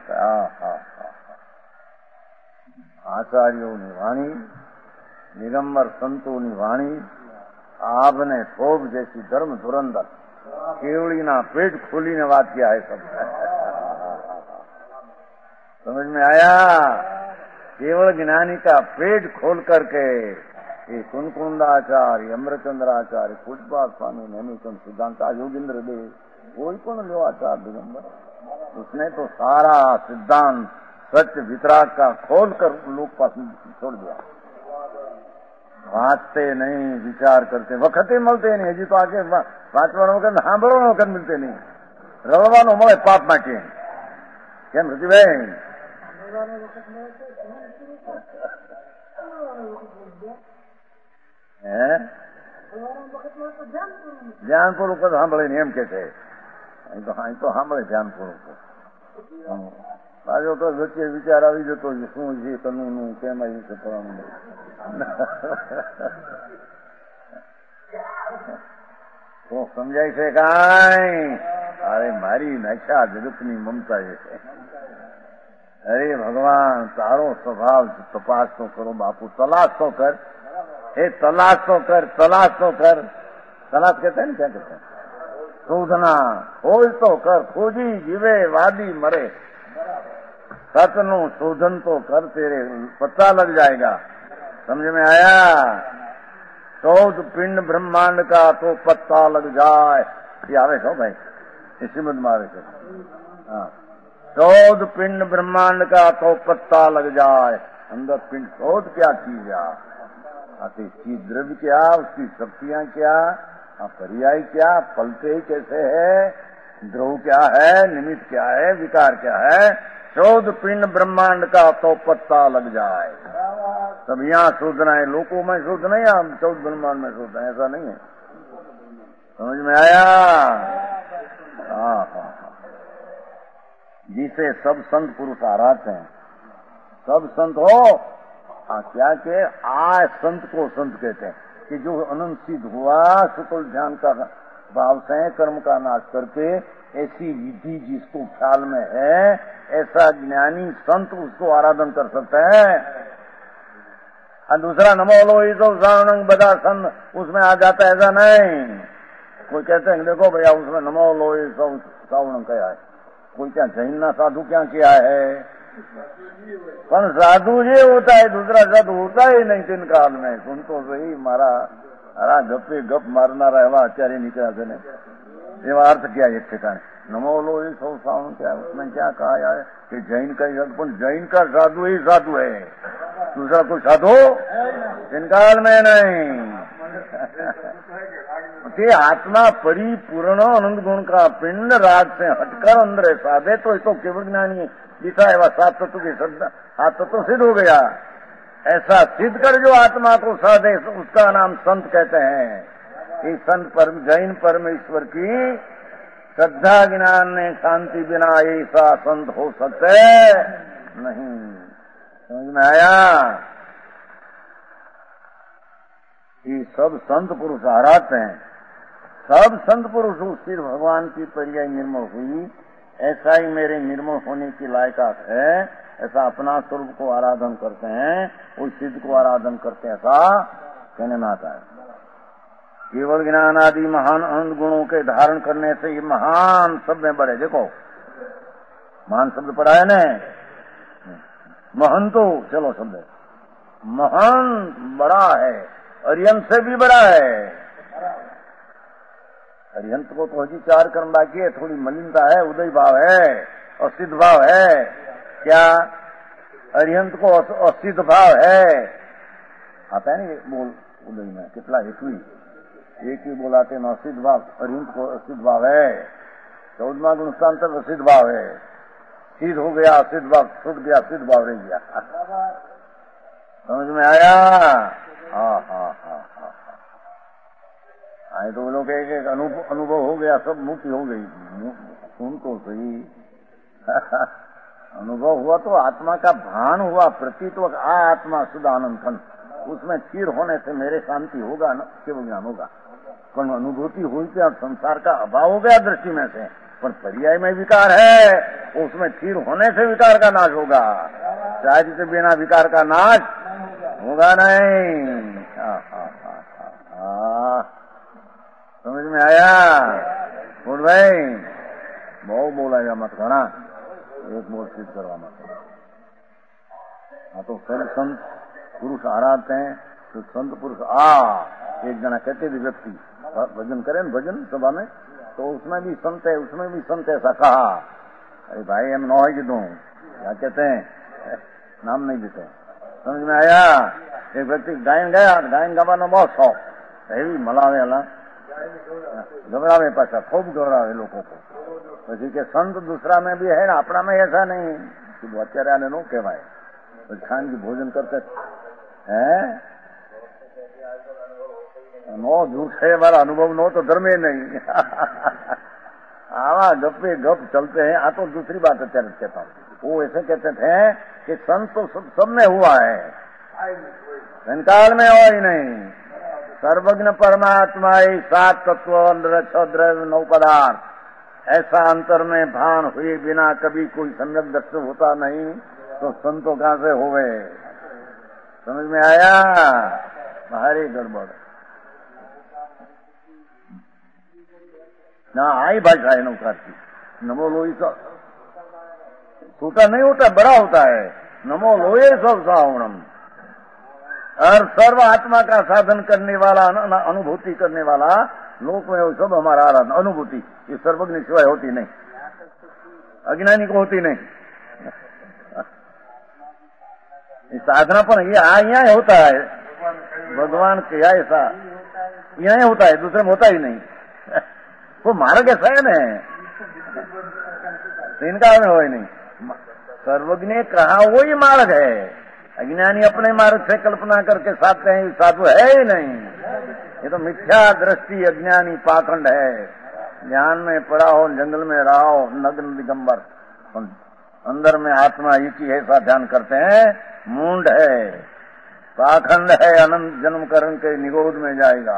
आचार्यों ની वाणी, निगम्बर संतों ની वाणी, आपने थोप जैसी धर्म धुरंधर केवड़ी ना पेट खोली ने बात किया है सब। समझ में आया? केवल ज्ञानी का पेट खोल करके ये कुंकुंदाचार्य, अमृतचंद्राचार्य, पुष्पा स्वामी, नैमिचंद सिद्धांत, योगिंद्र देव, कोई कौन लो आचार्य दिगंबर, उसने तो सारा सिद्धांत सत्य वितराग का खोल कर लोग पास छोड़ दिया। वाँचते नहीं, विचार करते वखते મળते नहीं। हजी तो आगे वाँचવાનો वखत સાંભળવાનો વખત मिलते नहीं। રળવાનો મળે પાપ માટે। કેમ રતિભાઈ? ધ્યાનપૂર્વક સાંભળે ને એમ કે છે અહીં તો અહીં તો સાંભળે ધ્યાનપૂર્વક। પાછો તો વચ્ચે વિચાર આવી જતો શું છે કનુનું કેમ આવી છે ફલાણું તો સમજાય છે કાંઈ? અરે મારી નશા જગતની મમતા એ છે। અરે ભગવાન તારો સ્વભાવ તપાસ તો કરો બાપુ, તલાશ તો કર। ए तलाश तो कर, तलाश तो कर। तलाश कहते हैं ना, क्या कहते हैं? शोधना, खोज तो कर। खोजी जीवे वादी मरे। सतनु शोधन तो कर, तेरे पता लग जाएगा। समझ में आया? चौद पिंड ब्रह्मांड का तो पत्ता लग जाए। ये आवे सो भाई, इस श्रीमद में आवे से। हाँ, चौद पिंड ब्रह्मांड का तो पत्ता लग जाए। अंदर पिंड शोध क्या चीज है, आती चीज द्रव्य क्या, उसकी शक्तियां क्या, पर्याय क्या, पलटे कैसे है, ध्रुव क्या है, निमित्त क्या है, विकार क्या है। चौद पिंड ब्रह्मांड का तो पत्ता लग जाए। तब यहाँ शोधना है, लोगों में शोधना है, हम चौद ब्रह्मांड में शोधना है, ऐसा नहीं है। समझ में आया? हाँ हाँ, जिसे सब संत पुरुष आराधते हैं। सब संत हो हाँ, क्या के आ संत को संत कहते हैं कि जो अनंत सिद्ध हुआ शुक्ल ध्यान का भाव से कर्म का नाश करके ऐसी विधि जिसको ख्याल में है, ऐसा ज्ञानी संत उसको आराधन कर सकते हैं। और दूसरा नमो लो ये तो सावण बदा सन उसमें आ जाता है, ऐसा नहीं। कोई कहते हैं देखो भैया उसमें नमो लो ये सब सावण क्या है, कोई क्या जैन ना साधु क्या किया है। पर साधु ये होता है, दूसरा साधु होता ही नहीं तीन काल में। सुन तो सही मारा અરા ગપે ગપ મારનારા એવા અત્યારે નીકળ્યા છે ને, એવા અર્થ क्या एक ठिकाने नमो लो ये सौ सावन क्या उसमें क्या कहा यार कि जैन का पण जैन का साधु ही साधु है, दूसरा कोई साधु इनकाल में नहीं। ते आत्मा परिपूर्ण अनंत गुण का पिंड राग से हटकर अंदर साधे तो इसको केवल ज्ञानी दिखा है, वह सात तत्व की श्रद्धा सात तत्व सिद्ध हो गया। ऐसा सिद्ध कर जो आत्मा को साधे उसका नाम संत कहते हैं। इस संत परम जैन परमेश्वर की श्रद्धा ज्ञान ने शांति बिना ऐसा संत हो सकते नहीं। समझ में आया? ये सब संत पुरुष आरात हैं, सब संत पुरुष उस भगवान की पर्याय निर्मल हुई, ऐसा ही मेरे निर्मल होने की लायकात है। ऐसा अपना स्वरूप को आराधन करते हैं, उस सिद्ध को आराधन करते हैं, ऐसा कहने में आता है। केवल ज्ञान आदि महान अनंत गुणों के धारण करने से ये महान शब्द में बड़े। देखो महान शब्द पढ़ा है न, महंतो चलो शब्द महान बड़ा है, अरिहंत से भी बड़ा है। अरिहंत को तो हजी चार कर्म बाकी है, थोड़ी मलिनता है, उदय भाव है और सिद्ध भाव है। क्या अरिहंत को असिद्ध भाव है? आता है नहीं बोल उदय में कितना एक ही एक ही बोलाते न असिद्ध भाव, अरिहंत को असिद्ध भाव है। चौदहवा गुणस्थान्तर असिद्ध भाव है, सिद्ध हो गया असिद्ध भाव, छूट गया सिद्ध भाव रह गया। समझ में आया? हाँ हाँ हाँ हाँ आए तो वो लोग एक एक अनुभव हो गया, सब मुक्ति हो गई। सुन तो सही अनुभव हुआ तो आत्मा का भान हुआ, प्रतीत हुआ आ आत्मा शुद्ध आनंद खन, उसमें चीर होने से मेरे शांति होगा न, केवल ज्ञान होगा। पर अनुभूति हुई थी, अब संसार का अभाव हो गया दृष्टि में से, पर पर्याय में विकार है, उसमें चीर होने से विकार का नाश होगा, चाहे से बिना विकार का नाश होगा नहीं। हाँ हाँ हाँ हाँ समझ में आया? बोल भाई बहुत बोला मत घना, एक बोल सिद्ध करवा मत। हाँ तो सब संत पुरुष आराधते हैं तो संत पुरुष आ एक जना कहते थे व्यक्ति भजन करे न भजन सभा में, तो उसमें भी संत है, उसमें भी संत ऐसा कहा। अरे भाई हम नौ ही दूं क्या कहते हैं, नाम नहीं देते। समझ में आया? एक व्यक्ति गायन गया, गायन गाવાનો बहुत शौक है, मलावे अला घबरावे, पाछा खूब घबरावे लोगों को। પછી કે સંત दूसरा में भी है ना, अपना में ऐसा नहीं कि અત્યારે આને નો કહેવાય। પછી ખાન की भोजन करते हैं नो झूठ है, हमारा अनुभव नो तो धर्मे नहीं। आवा गपे गप चलते हैं। आ तो दूसरी बात અત્યારે कहता हूँ, वो ऐसे कहते थे कि संत तो सब, सब में हुआ है, संकाल में और ही नहीं। सर्वज्ञ परमात्मा सात तत्व अंदर छह द्रव्य नौ पदार्थ, ऐसा अंतर में भान हुए बिना कभी कोई सम्यक दर्शन होता नहीं, तो संतों कहां से होवे? समझ में आया? भारी गड़बड़ ना आई भाषा है नौकार की। नमो लोई सब छोटा नहीं होता, बड़ा होता है। नमो लोये सब सावणम, और सर्व आत्मा का साधन करने वाला, अनुभूति करने वाला लोक में वो सब हमारा आराधना अनुभूति, ये सर्वज्ञ सिवाय होती नहीं, अज्ञानी को होती नहीं। साधना पर ये यहाँ होता है, भगवान के ऐसा यहाँ होता है, दूसरे में होता ही नहीं। वो मार्ग ऐसा है न, इनका में हो ही नहीं। सर्वज्ञ कहा वो ही मार्ग है, अज्ञानी अपने मार्ग से कल्पना करके साधते हैं, साधु है ही नहीं। ये तो मिथ्या दृष्टि अज्ञानी पाखंड है। ज्ञान में पड़ा हो, जंगल में रहा हो, नग्न दिगंबर, अंदर में आत्मा एक ही है, ऐसा ध्यान करते हैं, मूंड है, पाखंड है, अनंत जन्म करण के निगोद में जाएगा।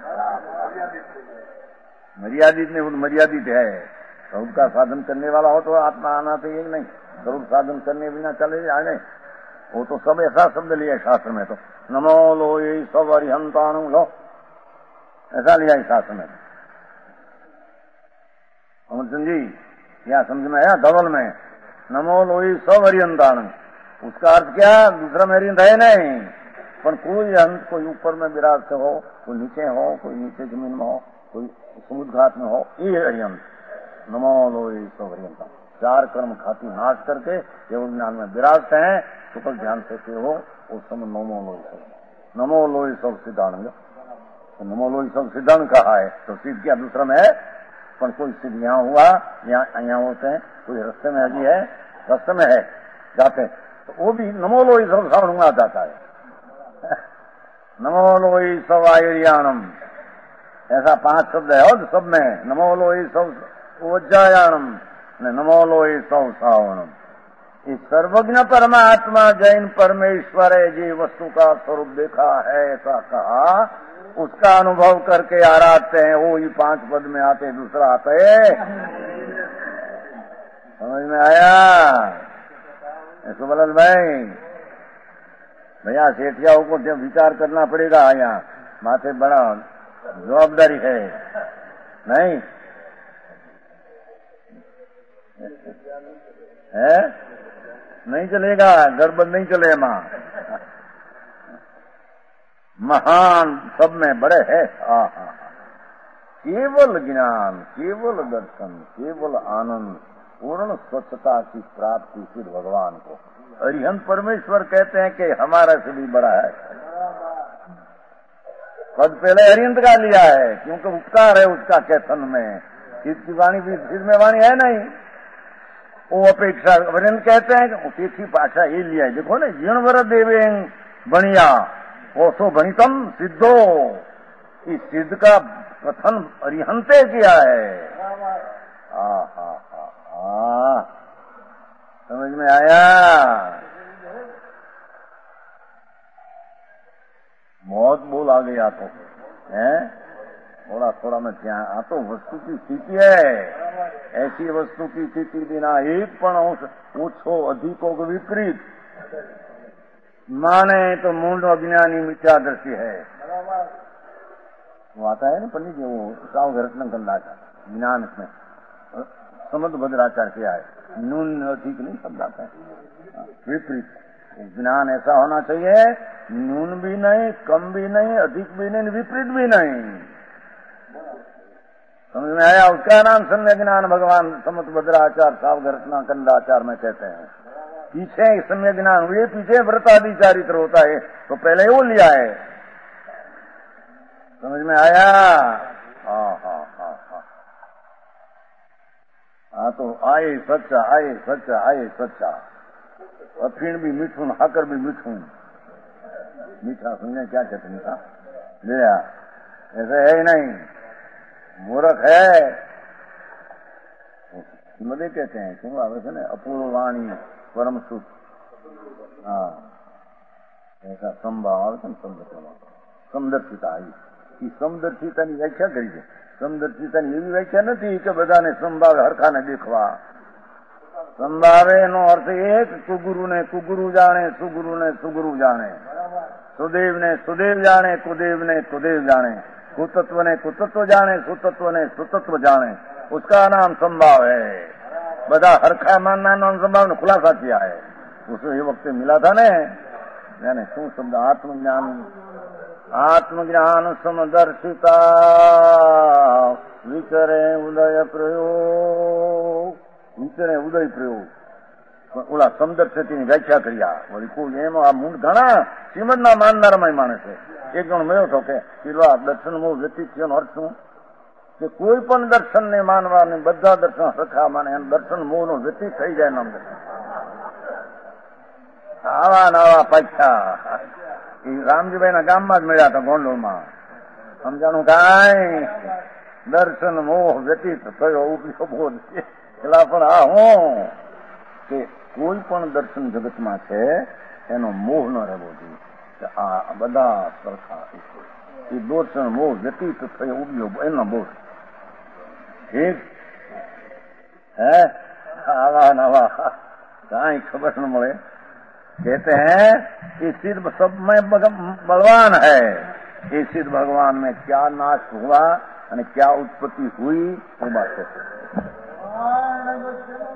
मर्यादित नहीं, मर्यादित है। स्वरूप का साधन करने वाला हो तो आत्मा आना चाहिए नहीं, स्वरूप साधन करने बिना चले जाए, वो तो सब ऐसा शब्द लिया शास्त्र में। तो नमो लो ये सब अरिहंतानु लो, ऐसा लिया है शास्त्र में। अमरचंद जी यहाँ समझ में आया? धवल में नमो लो ये सब अरिहंतानु, उसका अर्थ क्या? दूसरा में अरिहंत है नहीं, पर कोई अंत, कोई ऊपर में विराजते हो, कोई नीचे हो, कोई नीचे जमीन में हो, कोई समुद्र घाट में हो, ये अरिहंत। नमो लोई सब अरिहंता। चार कर्म खाती नाश करके योग ज्ञान में विराजते हैं, सुपर ध्यान से हो उस समय नमो लोई सब, नमो लोई सब सिद्धांत। तो नमो लोई सब सिद्धांत कहा है, तो सिद्ध क्या दूसरा में है, पर कोई सिद्ध यहाँ हुआ, यहाँ यहाँ होते हैं, कोई रास्ते में अभी है, रास्ते में है जाते हैं, तो वो भी नमो लोई सब श्रावण आ जाता है। नमो लोई सब आयुर्यानम, ऐसा पांच शब्द है और सब में नमो लोई सब वज्रायानम, नमो लोई सब सावनम। इस सर्वज्ञ परमात्मा जैन परमेश्वर है, जी वस्तु का स्वरूप देखा है ऐसा कहा, उसका अनुभव करके आराधते हैं, वो ही पांच पद में आते, दूसरा आता है। समझ में आया सुबलाल भाई? भैया सेठियाओं को जब विचार करना पड़ेगा, यहाँ माथे बड़ा जवाबदारी है, नहीं है? नहीं चलेगा, गड़बड़ नहीं चले माँ। महान सब में बड़े है। हाँ हाँ, केवल ज्ञान, केवल दर्शन, केवल आनंद, पूर्ण स्वच्छता की प्राप्ति फिर भगवान को अरिहंत परमेश्वर कहते हैं कि हमारा से भी बड़ा है। पद पहले अरिहंत का लिया है क्योंकि उपकार है उसका कैथन में, इसकी वाणी भी फिर में वाणी है नहीं, वो अपेक्षा अरिहंत कहते हैं। तीर्थी पाशा ये लिया है, देखो ना, जीवन वर देवे बनिया वो सो बनितम सिद्धो, इस सिद्ध का कथन अरिहंते किया है। हा हा हा हा, समझ में आया? बहुत बोल आ गया तो है, थोड़ा थोड़ा मैं क्या आ, तो वस्तु की स्थिति है, ऐसी वस्तु की स्थिति बिना एक पण ओछो अधिको को विपरीत माने तो मूल अज्ञानी मिथ्यादर्शी है। वो आता है ना पंडित जी, वो साव रत्न कंदाचार ज्ञान में समझ भद्राचार किया है, नून अधिक नहीं शब्द आता है, विपरीत ज्ञान ऐसा होना चाहिए, नून भी नहीं, कम भी नहीं, अधिक भी नहीं, विपरीत भी नहीं। समझ में आया? उसका नाम सम्य ज्ञान भगवान समत भद्राचार साव रत्ना कंदाचार में कहते हैं। पीछे सम्य ज्ञान हुए, पीछे व्रतादि चारित्र होता है, तो पहले वो लिया है। समझ में आया? हाँ हाँ हाँ हाँ हाँ, तो आए सच्चा, आए सच्चा, आए सच्चा, अफीण भी मीठून, हाकर भी मीठून, मीठा सुनने क्या कहते मीठा ले आ, ऐसे है ही नहीं, मूर्ख है। मदे कहते हैं क्यों आवे से अपूर्व वाणी परम सुख, हाँ ऐसा संभाव समदर्शिता आई, समदर्शिताની વ્યાખ્યા કરી છે। સમદર્શિતાની એવી વ્યાખ્યા નથી કે બધાને સંભાવે હરખાને દેખવા, સંભાવે એનો અર્થ એ કે કુગુરુને કુગુરુ જાણે, સુગુરુને સુગુરુ જાણે, સુદેવને સુદેવ જાણે, કુદેવને કુદેવ જાણે, कुतत्व ने कुतत्व जाने, सुतत्व ने सुतत्व जाने, उसका नाम संभाव है। बधा हरखा मानना नाम संभाव ने खुलासा किया है। उसे ये वक्त मिला था ने, यानी शू शब्द आत्मज्ञान, आत्मज्ञान समदर्शिता विचरे उदय प्रयोग, विचरे उदय प्रयोग ઓલા સમદર્શિતાની વ્યાખ્યા કર્યા। વળી કોઈ એમ આ મૂળ ઘણા શ્રીમદના માનનારામાં માણે છે। એક જણ મળ્યો હતો કે પેલો આ દર્શન મોહ વ્યતીત છે, અર્થ શું કે કોઈ પણ દર્શનને માનવા ને બધા દર્શન સરખા માને, એમ દર્શન મોહનો વ્યતીત થઈ જાય નામ દર્શન। આવા નવા પાછા એ રામજીભાઈના ગામમાં જ મળ્યા હતા ગોંડલમાં, સમજાણું કાંઈ દર્શન મોહ વ્યતીત થયો ઉપયો બોધ પેલા પણ આ હું કે કોઈ પણ દર્શન જગતમાં છે એનો મોહ ન રહેવો જોઈએ, આ બધા સરખા એ દર્શન મોહ વ્યતીત થયો ઉગ્યો એનો બોધ ઠીક है। आवा नवा कहीं खबर न मिले, कहते हैं ये सिद्ध सब में बलवान है, ये सिद्ध भगवान में क्या नाश हुआ और क्या उत्पत्ति हुई वो बात है।